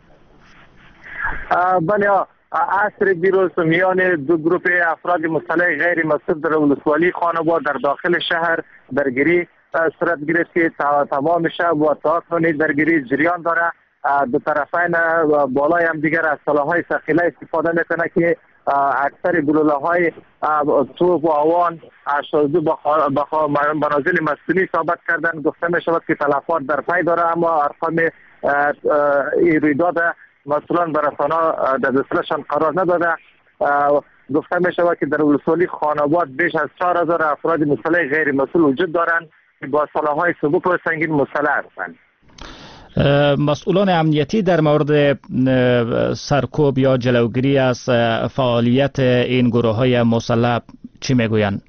بله، عصر دیروز میان دو گروه افراد مسلح غیر مسلح در ولسوالی خاناباد در داخل شهر درگیری صورت گرفت که تمام شب و تا کنون درگیری جریان داره. دو طرفین بالای هم دیگر از سلاح‌های ثقیله استفاده میکنه که اکثر گلوله‌های توپ و آوان شده به منازل مسکونی ثابت کردن. گفته می شود که تلفات در پی داره، اما ارقام این رویداد مسئولان به رسانه‌ها در دسترسشان قرار نداده. گفته می شود که در ولسوالی خاناباد بیش از 4000 افراد مسلح غیر مسئول وجود دارند که با سلاح‌های سبک و سنگین مسلح هستند. مسئولان امنیتی در مورد سرکوب یا جلوگیری از فعالیت این گروه‌های مسلح چی میگویند؟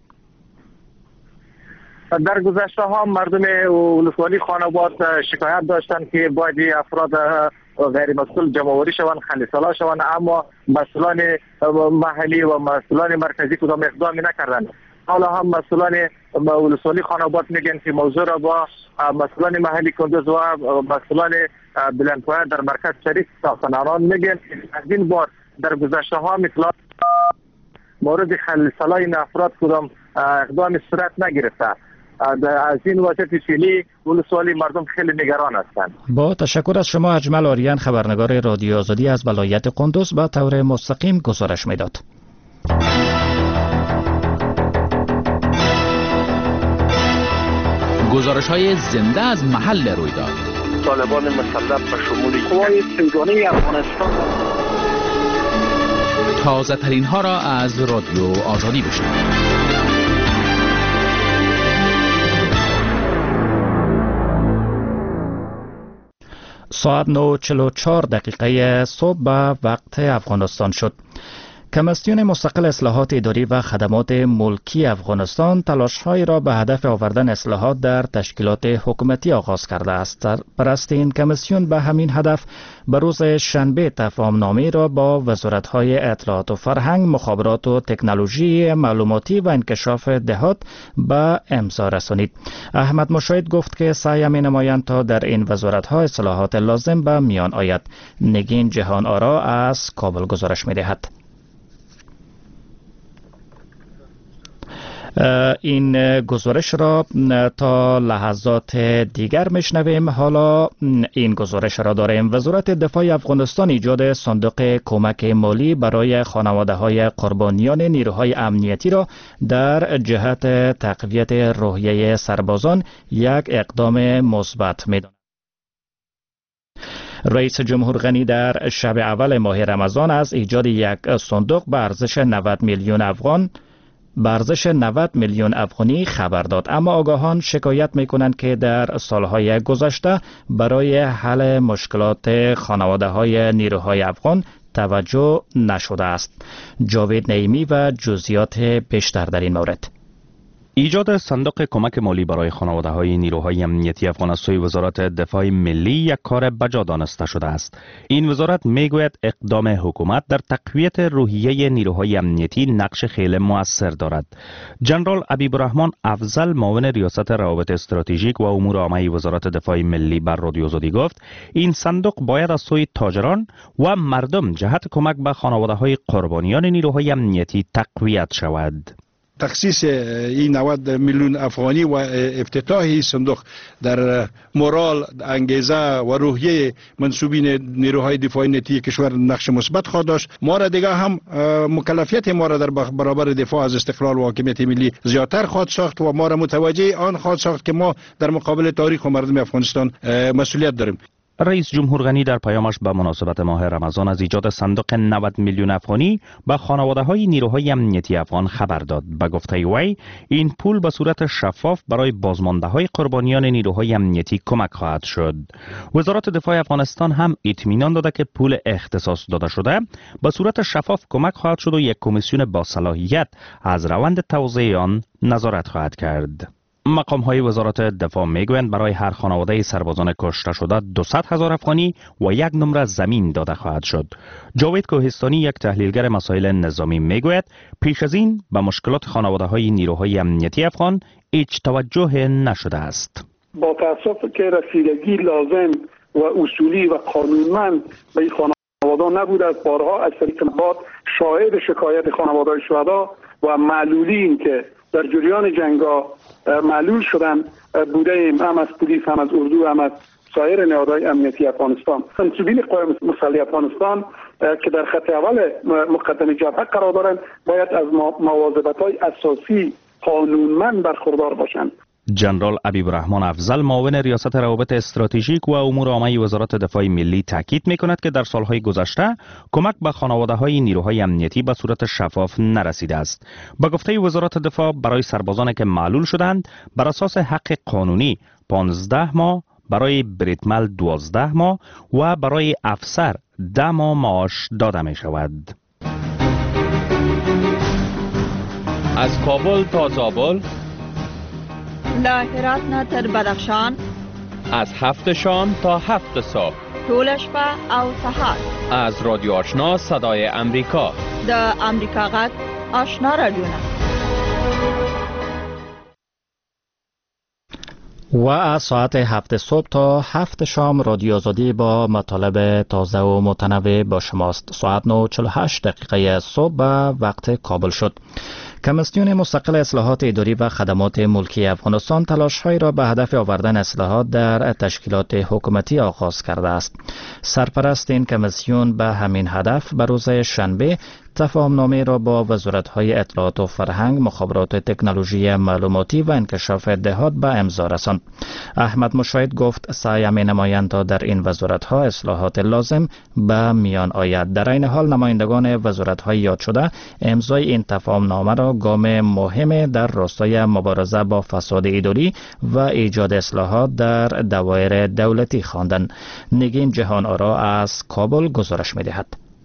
در گذشته ها مردم ولسوالی خاناباد شکایت داشتند که باید افراد غیر مسئول جمع‌آوری شوند، خلیسالا شوند، اما مسئولان محلی و مسئولان مرکزی کدام اقدامی نکردند. حالا هم مسئولان ولسوالی خاناباد میگن که موضوع را با مسئولان محلی کندوز و مسئولان بلندپایه در مرکز شریف ساختناران میگن. از این بار در گذشته ها مثلا مورد خلیسالا این افراد کدام اقدام صورت نگرفته. از این وضعیت فعلی ولسوالی مردم خیلی نگران هستند. با تشکر از شما اجمل آریان، خبرنگار رادیو آزادی از ولایت کندوز، به طور مستقیم گزارش میداد. گزارش‌های زنده از محل رویداد. طالبان مسلح به شمول قوای سیگانی افغانستان. تازه ترین ها را از رادیو آزادی بشنوید. ساعت 9:44 صبح به وقت افغانستان شد. کمیسیون مستقل اصلاحات اداری و خدمات ملکی افغانستان تلاش‌هایی را به هدف آوردن اصلاحات در تشکیلات حکومتی آغاز کرده است. سرپرست این کمیسیون به همین هدف به روز شنبه تفاهم‌نامه را با وزارت‌های اطلاعات و فرهنگ، مخابرات و تکنولوژی معلوماتی و انکشاف دهات به امضا رسانید. احمد مشاهد گفت که سعی می‌نمایند تا در این وزارت‌ها اصلاحات لازم به میان آید. نگین جهان آرا از کابل گزارش می‌دهد. این گزارش را تا لحظات دیگر میشنویم. حالا این گزارش را داریم. وزارت دفاع افغانستان ایجاد صندوق کمک مالی برای خانواده های قربانیان نیروهای امنیتی را در جهت تقویت روحیه سربازان یک اقدام مثبت می‌داند. رئیس جمهور غنی در شب اول ماه رمضان از ایجاد یک صندوق به ارزش 90 میلیون افغانی خبر داد، اما آگاهان شکایت می کنند که در سالهای گذشته برای حل مشکلات خانواده های نیروهای افغان توجه نشده است. جاوید نعیمی و جزئیات بیشتر در این مورد. ایجاد صندوق کمک مالی برای خانواده‌های نیروهای امنیتی افغان از سوی وزارت دفاع ملی یک کار بجا دانسته شده است. این وزارت میگوید اقدام حکومت در تقویت روحیه نیروهای امنیتی نقش خیلی مؤثر دارد. جنرال حبیب الرحمن افضل، معاون ریاست روابط استراتژیک و امور عامه وزارت دفاع ملی بر رادیو آزادی گفت این صندوق باید از سوی تاجران و مردم جهت کمک به خانواده‌های قربانیان نیروهای امنیتی تقویت شود. تخصیص این 90 میلیون افغانی و افتتاح این صندوق در مورال، انگیزه و روحیه منسوبین نیروهای دفاعی امنیتی کشور نقش مثبت خواهد داشت. ما را دیگه هم مکلفیت ما را در برابر دفاع از استقلال و حاکمیت ملی زیادتر خواهد ساخت و ما را متوجه آن خواهد ساخت که ما در مقابل تاریخ و مردم افغانستان مسئولیت داریم. رئیس جمهور غنی در پیامش به مناسبت ماه رمضان از ایجاد صندوق 90 میلیون افغانی به خانواده‌های نیروهای امنیتی افغان خبر داد. به گفته وی این پول به صورت شفاف برای بازمانده‌های قربانیان نیروهای امنیتی کمک خواهد شد. وزارت دفاع افغانستان هم اطمینان داده که پول اختصاص داده شده به صورت شفاف کمک خواهد شد و یک کمیسیون با صلاحیت از روند توزیع آن نظارت خواهد کرد. مقام های وزارت دفاع میگویند برای هر خانواده سربازان کشته شده 200,000 افغانی و یک نمره زمین داده خواهد شد. جاوید کوهستانی، یک تحلیلگر مسائل نظامی، میگوید پیش از این به مشکلات خانواده های نیروهای امنیتی افغان هیچ توجه نشده است. با تاسف که رسیدگی لازم و اصولی و قانونمند به این خانواده نبوده است. بارها از طریق مطبوعات شاهد شکایت خانواده شهدا و معلولین که در جریان جنگا معلول شدن بوده ایم، هم از پلیس، هم از اردو، هم از سایر نهادهای امنیتی افغانستان. منسوبین قوای مسلح افغانستان که در خط اول مقدمه جبهه قرار دارند باید از مواظبت‌های اساسی قانونمند برخوردار باشند. جنرال حبیب الرحمن افضل، معاون ریاست روابط استراتژیک و امور عامه وزارت دفاع ملی، تاکید می‌کند که در سالهای گذشته کمک به خانواده‌های نیروهای امنیتی به صورت شفاف نرسیده است. به گفته وزارت دفاع برای سربازانی که معلول شدند بر اساس حق قانونی 15 ماه، برای بریتمل 12 ماه و برای افسر 10 ماه معاش داده می‌شود. از کابل تا زابل، له هرات نه تر بدخشان، از 7 شام تا 7 صبح، ټول شپه او سهار، از رادیو آشنا صدای امریکا، د امریکا غږ آشنا رادیوونه و از ساعت 7 صبح تا 7 شام رادیو آزادی با مطالب تازه و متنوع با شماست. ساعت 9:48 دقیقه صبح به وقت کابل شد. کمیسیون مستقل اصلاحات اداری و خدمات ملکی افغانستان تلاش‌هایی را به هدف آوردن اصلاحات در تشکیلات حکومتی آغاز کرده است. سرپرست این کمیسیون به همین هدف به روز شنبه تفاهم‌نامه را با وزارت‌های اطلاعات و فرهنگ، مخابرات و تکنولوژی معلوماتی و انکشاف دهات به امضا رساند. احمد مشاهد گفت سعی می‌نمایند تا در این وزارت‌ها اصلاحات لازم به میان آید. در این حال نمایندگان وزارت‌های یاد شده امضای این تفاهم‌نامه را گام مهم در راستای مبارزه با فساد اداری و ایجاد اصلاحات در دوایر دولتی خواندند. نگین جهان آرا از کابل گزارش می‌دهد.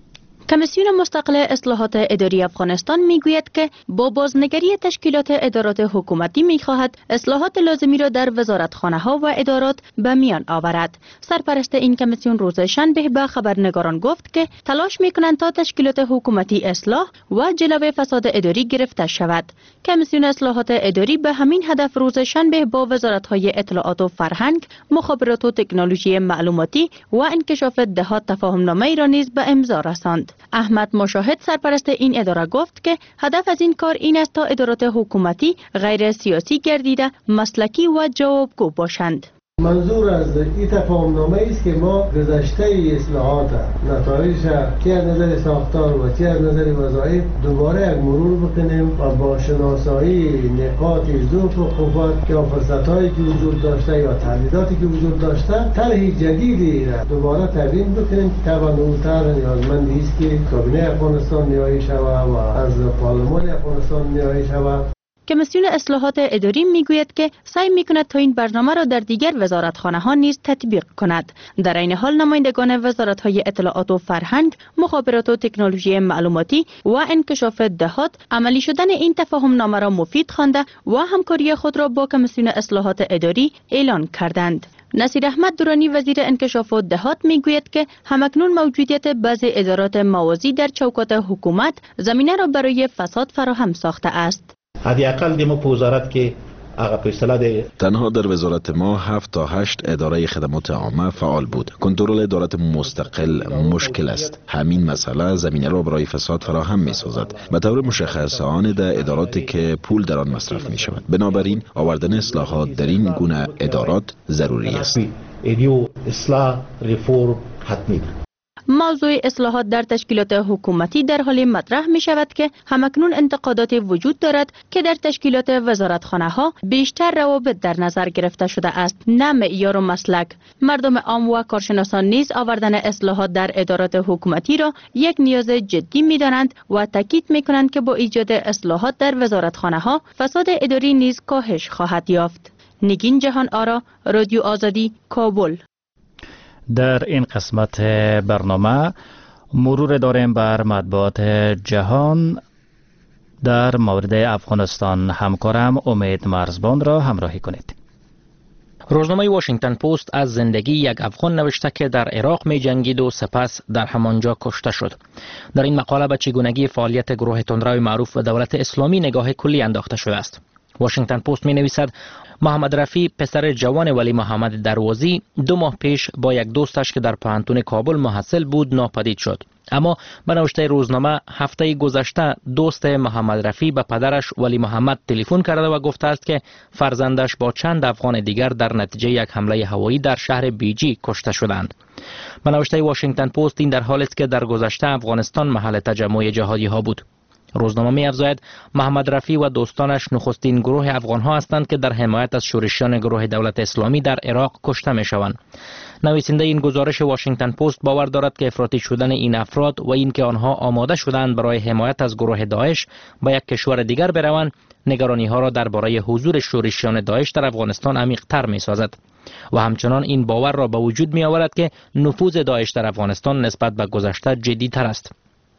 کمیسیون مستقل اصلاحات اداری افغانستان میگوید که با بازنگری تشکیلات ادارات حکومتی میخواهد اصلاحات لازمی را در وزارتخانه‌ها و ادارات به میان آورد. سرپرست این کمیسیون روز شنبه به خبرنگاران گفت که تلاش میکنند تا تشکیلات حکومتی اصلاح و جلوه فساد اداری گرفته شود. کمیسیون اصلاحات اداری به همین هدف روز شنبه با وزارت‌های اطلاعات و فرهنگ، مخابرات و تکنولوژی معلوماتی و انکشاف دهات تفاهم‌نامه را نیز به امضا رساند. احمد مشاهد سرپرست این اداره گفت که هدف از این کار این است تا ادارات حکومتی غیر سیاسی گردیده مسلکی و جوابگو باشند. منظور از این تفاهم‌نامه است که ما گذشته اصلاحات نتایج چه از نظر ساختار و چه از نظر وظایف دوباره یک مرور بکنیم و با شناسایی نقاط ضعف و قوت یا فرصت‌هایی که وجود داشته یا تهدیداتی که وجود داشته طرح جدیدی را دوباره تبیین بکنیم که طبعا اون طرح نیازمند است که کابینه افغانستان نیایی شود و از پارلمان افغانستان نیایی شود. کمیسیون اصلاحات اداری میگوید که سعی میکند تا این برنامه را در دیگر وزارتخانه‌ها نیز تطبیق کند. در این حال نمایندگان وزارت‌های اطلاعات و فرهنگ، مخابرات و تکنولوژی معلوماتی و انکشاف دهات عملی شدن این تفاهم‌نامه را مفید خوانده و همکاری خود را با کمیسیون اصلاحات اداری اعلان کردند. نصیر احمد درانی وزیر انکشاف و دهات میگوید که همکنون موجودیت بعضی ادارات موازی در چوکات حکومت زمینه را برای فساد فراهم ساخته است. حداقل دمو په وزارت کې هغه په اصطلاح د تنها در وزارت ما 7 تا 8 اداره خدمات عامه فعال بود. کنترل ادارات مستقل مشکل است. همین مسئله زمینه را برای فساد فراهم می سازد. به طور مشخص آن در اداراتی که پول در آن مصرف می شود. بنابراین آوردن اصلاحات در این گونه ادارات ضروری است. ایدیو اصلاح ریفورم حتمی است. موضوع اصلاحات در تشکیلات حکومتی در حال مطرح می شود که همکنون انتقادات وجود دارد که در تشکیلات وزارتخانه ها بیشتر روابط در نظر گرفته شده است، نه معیار و مسلک. مردم عام و کارشناسان نیز آوردن اصلاحات در ادارات حکومتی را یک نیاز جدی می دانند و تاکید می کنند که با ایجاد اصلاحات در وزارتخانه ها فساد اداری نیز کاهش خواهد یافت. نگین جهان آرا، رادیو آزادی، کابل. در این قسمت برنامه مرور داریم بر مطبوعات جهان. در مورد افغانستان همکارم امید مرزبان را همراهی کنید. روزنامه واشنگتن پست از زندگی یک افغان نوشته که در عراق می جنگید و سپس در همانجا کشته شد. در این مقاله به چگونگی فعالیت گروه تندرو معروف به دولت اسلامی نگاه کلی انداخته شده است. واشنگتن پست می نویسد محمد رفی پسر جوان ولی محمد دروازی 2 ماه پیش با یک دوستش که در پوهنتون کابل محصل بود ناپدید شد. اما به نوشته روزنامه هفته گذشته دوست محمد رفی به پدرش ولی محمد تلفن کرده و گفته است که فرزندش با چند افغان دیگر در نتیجه یک حمله هوایی در شهر بیجی کشته شدند. به نوشته واشنگتن پست این در حالی است که در گذشته افغانستان محل تجمع جهادی ها بود. روزنامه می افزاید محمد رفی و دوستانش نخستین گروه افغان ها هستند که در حمایت از شورشیان گروه دولت اسلامی در عراق کشته می شوند. نویسنده این گزارش واشنگتن پست باور دارد که افراطی شدن این افراد و اینکه آنها آماده شدند برای حمایت از گروه داعش به یک کشور دیگر بروند نگرانی ها را درباره حضور شورشیان داعش در افغانستان عمیق تر می سازد و همچنان این باور را به وجود می آورد که نفوذ داعش در افغانستان نسبت به گذشته جدی تر است.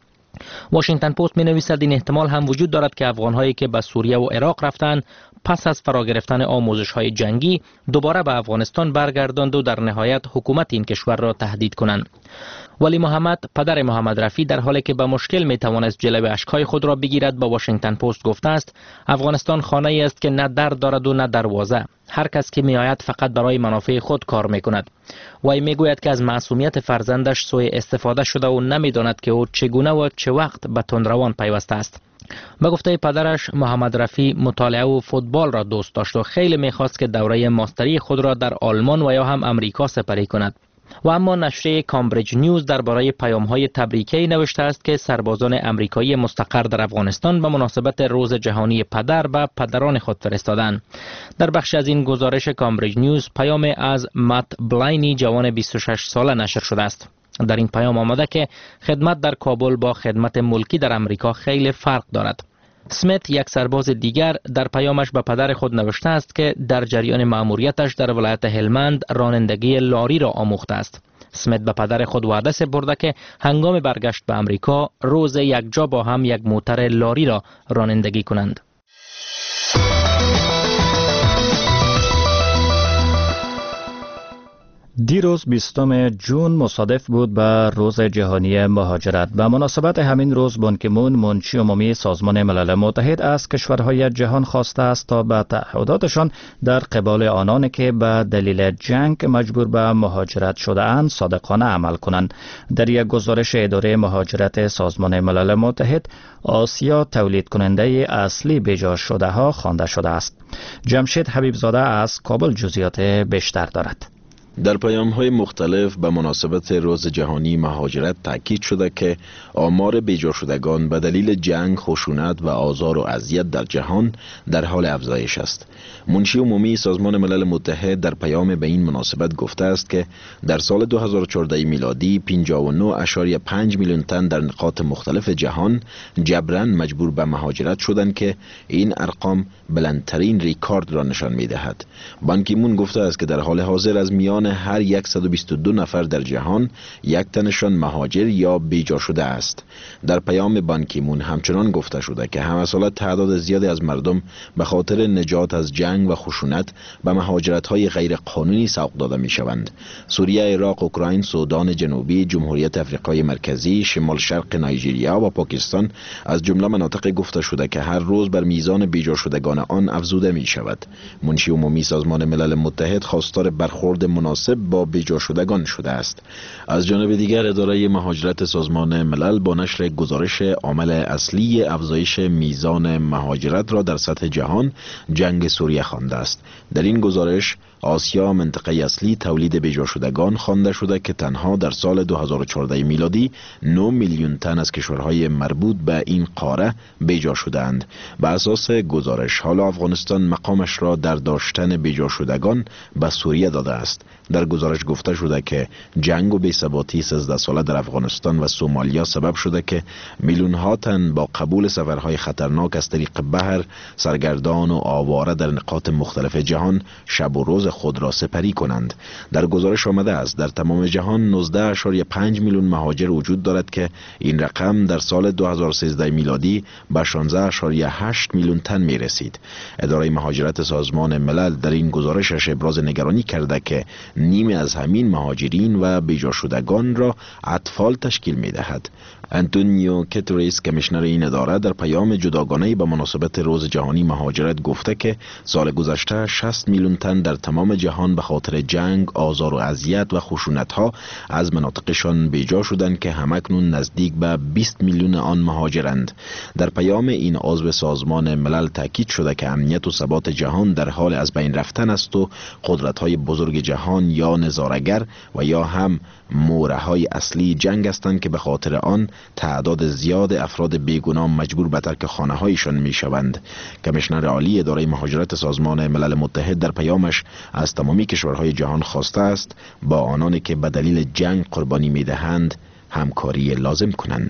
واشنگتن پست می نویسد این احتمال هم وجود دارد که افغانهایی که به سوریه و عراق رفتند پس از فرا گرفتن آموزش های جنگی دوباره به افغانستان برگرداند و در نهایت حکومت این کشور را تهدید کنند. ولی محمد پدر محمد رفی در حالی که به مشکل می توانست جلوی اشک‌های خود را بگیرد با واشنگتن پست گفته است افغانستان خانه ای است که نه در دارد و نه دروازه. هر کس که می آید فقط برای منافع خود کار می کند. وی می گوید که از معصومیت فرزندش سوء استفاده شده و نمی داند که او چگونه و چه وقت به تندروان پیوسته است. به گفته پدرش محمد رفی مطالعه و فوتبال را دوست داشت و خیلی می خواست که دوره ماستری خود را در آلمان و یا هم امریکا سپری کند. و اما نشریه کامبریج نیوز درباره پیام‌های تبریکی نوشته است که سربازان امریکایی مستقر در افغانستان به مناسبت روز جهانی پدر به پدران خود فرستادند. در بخش از این گزارش کامبریج نیوز پیام از مت بلاینی جوان 26 ساله نشر شده است. در این پیام آمده که خدمت در کابل با خدمت ملکی در امریکا خیلی فرق دارد. سمیت یک سرباز دیگر در پیامش به پدر خود نوشته است که در جریان مأموریتش در ولایت هلمند رانندگی لاری را آموخته است. اسمیت به پدر خود وعده سپرده که هنگام برگشت به امریکا روز یک جا با هم یک موتر لاری را رانندگی کنند. دیروز 20 جون مصادف بود به روز جهانی مهاجرت. به مناسبت همین روز بان کی مون منشی عمومی سازمان ملل متحد از کشورهای جهان خواسته است تا به تعهداتشان در قبال آنانی که به دلیل جنگ مجبور به مهاجرت شده اند صادقانه عمل کنند. در یک گزارش اداره مهاجرت سازمان ملل متحد، آسیا تولید کننده اصلی بیجا شده ها خوانده شده است. جمشید حبیبزاده از کابل جزئیات بیشتر دارد. در پیام‌های مختلف به مناسبت روز جهانی مهاجرت تاکید شده که آمار بیجا شدگان به دلیل جنگ، خشونت و آزار و اذیت در جهان در حال افزایش است. منشی عمومی سازمان ملل متحد در پیام به این مناسبت گفته است که در سال 2014 میلادی 59.5 میلیون تن در نقاط مختلف جهان جبراً مجبور به مهاجرت شدند که این ارقام بلندترین ریکارد را نشان می‌دهد. بان کی مون گفته است که در حال حاضر از میان هر 122 نفر در جهان یک تنشان مهاجر یا بیجا شده است. در پیام بان کی مون همچنان گفته شده که همساله تعداد زیادی از مردم به خاطر نجات از جنگ و خشونت به مهاجرت‌های غیر قانونی سوق داده می‌شوند. سوریه، عراق، اوکراین، سودان جنوبی، جمهوریت آفریقای مرکزی، شمال شرق نایجریا و پاکستان از جمله مناطق گفته شده که هر روز بر میزان بیجا شدگان آن افزوده می‌شود. منشی عمومی سازمان ملل متحد خواستار برخورد مناسب با بیجا شدگان شده است. از جانب دیگر اداره مهاجرت سازمان ملل با نشر گزارش عامل اصلی افزایش میزان مهاجرت را در سطح جهان جنگ سوریه خوانده است. در این گزارش آسیا منطقه اصلی تولید بیجا شدگان خوانده شده که تنها در سال 2014 میلادی 9 میلیون تن از کشورهای مربوط به این قاره بیجا شدند. بر اساس گزارش حالا افغانستان مقامش را در داشتن بیجا شدگان به سوریه داده است. در گزارش گفته شده که جنگ و بی‌ثباتی 13 ساله در افغانستان و سومالیا سبب شده که میلیون ها تن با قبول سفرهای خطرناک از طریق بحر سرگردان و آواره در نقاط مختلف جهان شب و روز خود را سپری کنند. در گزارش آمده است در تمام جهان 19.5 میلیون مهاجر وجود دارد که این رقم در سال 2013 میلادی به 16.8 میلیون تن می رسید. اداره مهاجرت سازمان ملل در این گزارشش ابراز نگرانی کرده که نیمی از همین مهاجرین و بیجا شدگان را اطفال تشکیل می دهد. انتونیو کتریس کمیشنر این اداره در پیام جداگانه‌ای به مناسبت روز جهانی مهاجرت گفته که سال گذشته 60 میلیون تن در تمام جهان به خاطر جنگ، آزار و اذیت و خشونت‌ها از مناطقشان بیجا شدند که همکنون نزدیک به 20 میلیون آن مهاجرند. در پیام این عضو سازمان ملل تاکید شده که امنیت و ثبات جهان در حال از بین رفتن است و قدرت‌های بزرگ جهان یا نظاره‌گر و یا هم موره‌های اصلی جنگ هستند که به خاطر آن تعداد زیاد افراد بیگناه مجبور به ترک خانه‌هایشان می‌شوند. کمیشنر عالی اداره مهاجرت سازمان ملل متحد در پیامش از تمامی کشورهای جهان خواسته است با آنانی که به دلیل جنگ قربانی می‌دهند همکاری لازم کنند.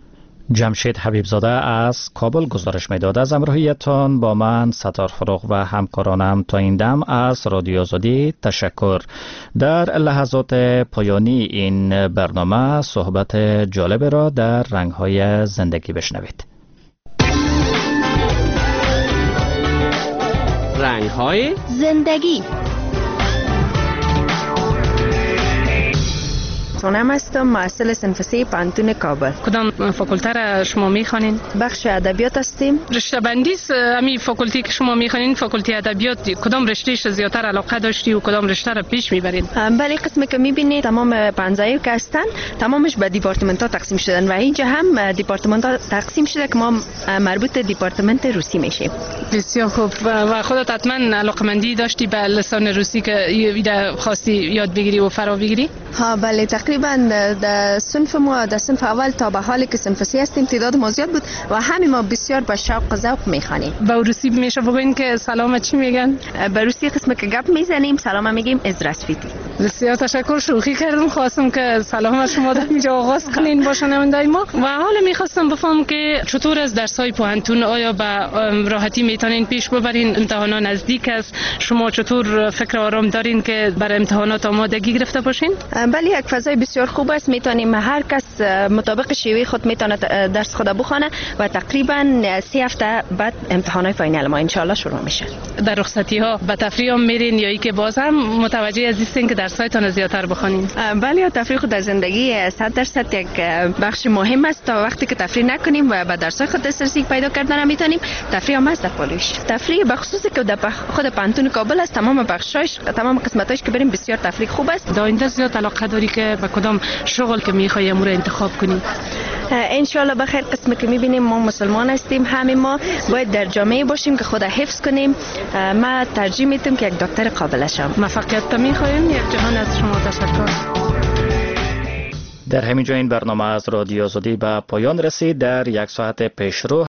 جمشید حبیبزاده از کابل گزارش می‌داد. از همراهیتان با من ستار فروغ و همکارانم تا این دم از رادیو آزادی تشکر. در لحظات پایانی این برنامه صحبت جالب را در رنگ‌های زندگی بشنوید. رنگ‌های زندگی. سونم هستم، محصل صنف 3 پانتون کابل. کدام فاکولته را شما میخوانید؟ بخش ادبیات هستیم. رشته بندی همین فاکولتی که شما میخوانید فاکولته ادبیات کدام رشتهش زیاتر علاقه داشتی و کدام رشته را پیش میبرید؟ بله، قسمی که میبینید تمام 50 که هستن تمامش به دیپارتمنت ها تقسیم شدن و اینجا هم دیپارتمنت ها تقسیم شده که ما مربوط دیپارتمنت روسی میشیم. بسیار خوب. و خودت حتما علاقمندی داشتی به لسان روسی که ایده خواستی یاد بگیری و فرا بگیری؟ ها بله، تقریبا در صنف ما در صنف اول تا به حالی که صنف 3 هستیم تعداد ما زیاد بود و همه ما بسیار با شوق و ذوق میخوانیم. با روسی میشه بگین که سلام چی میگن؟ به روسی قسم که گپ میزنیم سلام میگیم ازراسفیتی. بسیار تشکر. شوخی کردم، خواستم که سلام از شما در اینجا آغاز کنین با شنوندای ما و حالا میخواستم بفهم که چطور از درس‌های پوهنتون آیا به راحتی میتونین پیش ببرین؟ امتحانات نزدیک است، شما چطور فکر آرام دارین که برای امتحانات آمادگی گرفته باشین؟ بله، یک فضای بسیار خوب است. میتونیم هر کس مطابق شیوه خود میتونه درس خود بخونه و تقریبا 3 هفته بعد امتحانات فاینال ما ان شاء الله شروع میشه. در رخصتی ها به تفریح هم میرین یا ای که باز هم متوجه از این که درسایتان زیادتر بخونین؟ بله، تفریح در زندگی 100% یک بخش مهم است. تا وقتی که تفریح نکنیم و به درسای خود دسترسی پیدا کردن نمیتونیم، تفریح هم است در پالوش. تفریح به خصوص که در خود پانتون کابل است، تمام بخشایش، تمام قسمتایش که بریم بسیار تفریح خوب است. در آینده زیاد علاقه داری که به کدام شغل که میخوای امور انتخاب کنی؟ ان شاء الله بخیر. قسمی که میبینیم ما مسلمان هستیم، همه ما باید در جامعه باشیم که خود حفظ کنیم. ما ترجیح میدم که یک دکتر قابل شم. موفقیت میخوایم. یک جهان از شما تشکر. در همین جا این برنامه از رادیو آزادی به پایان رسید. در یک ساعت پیشرو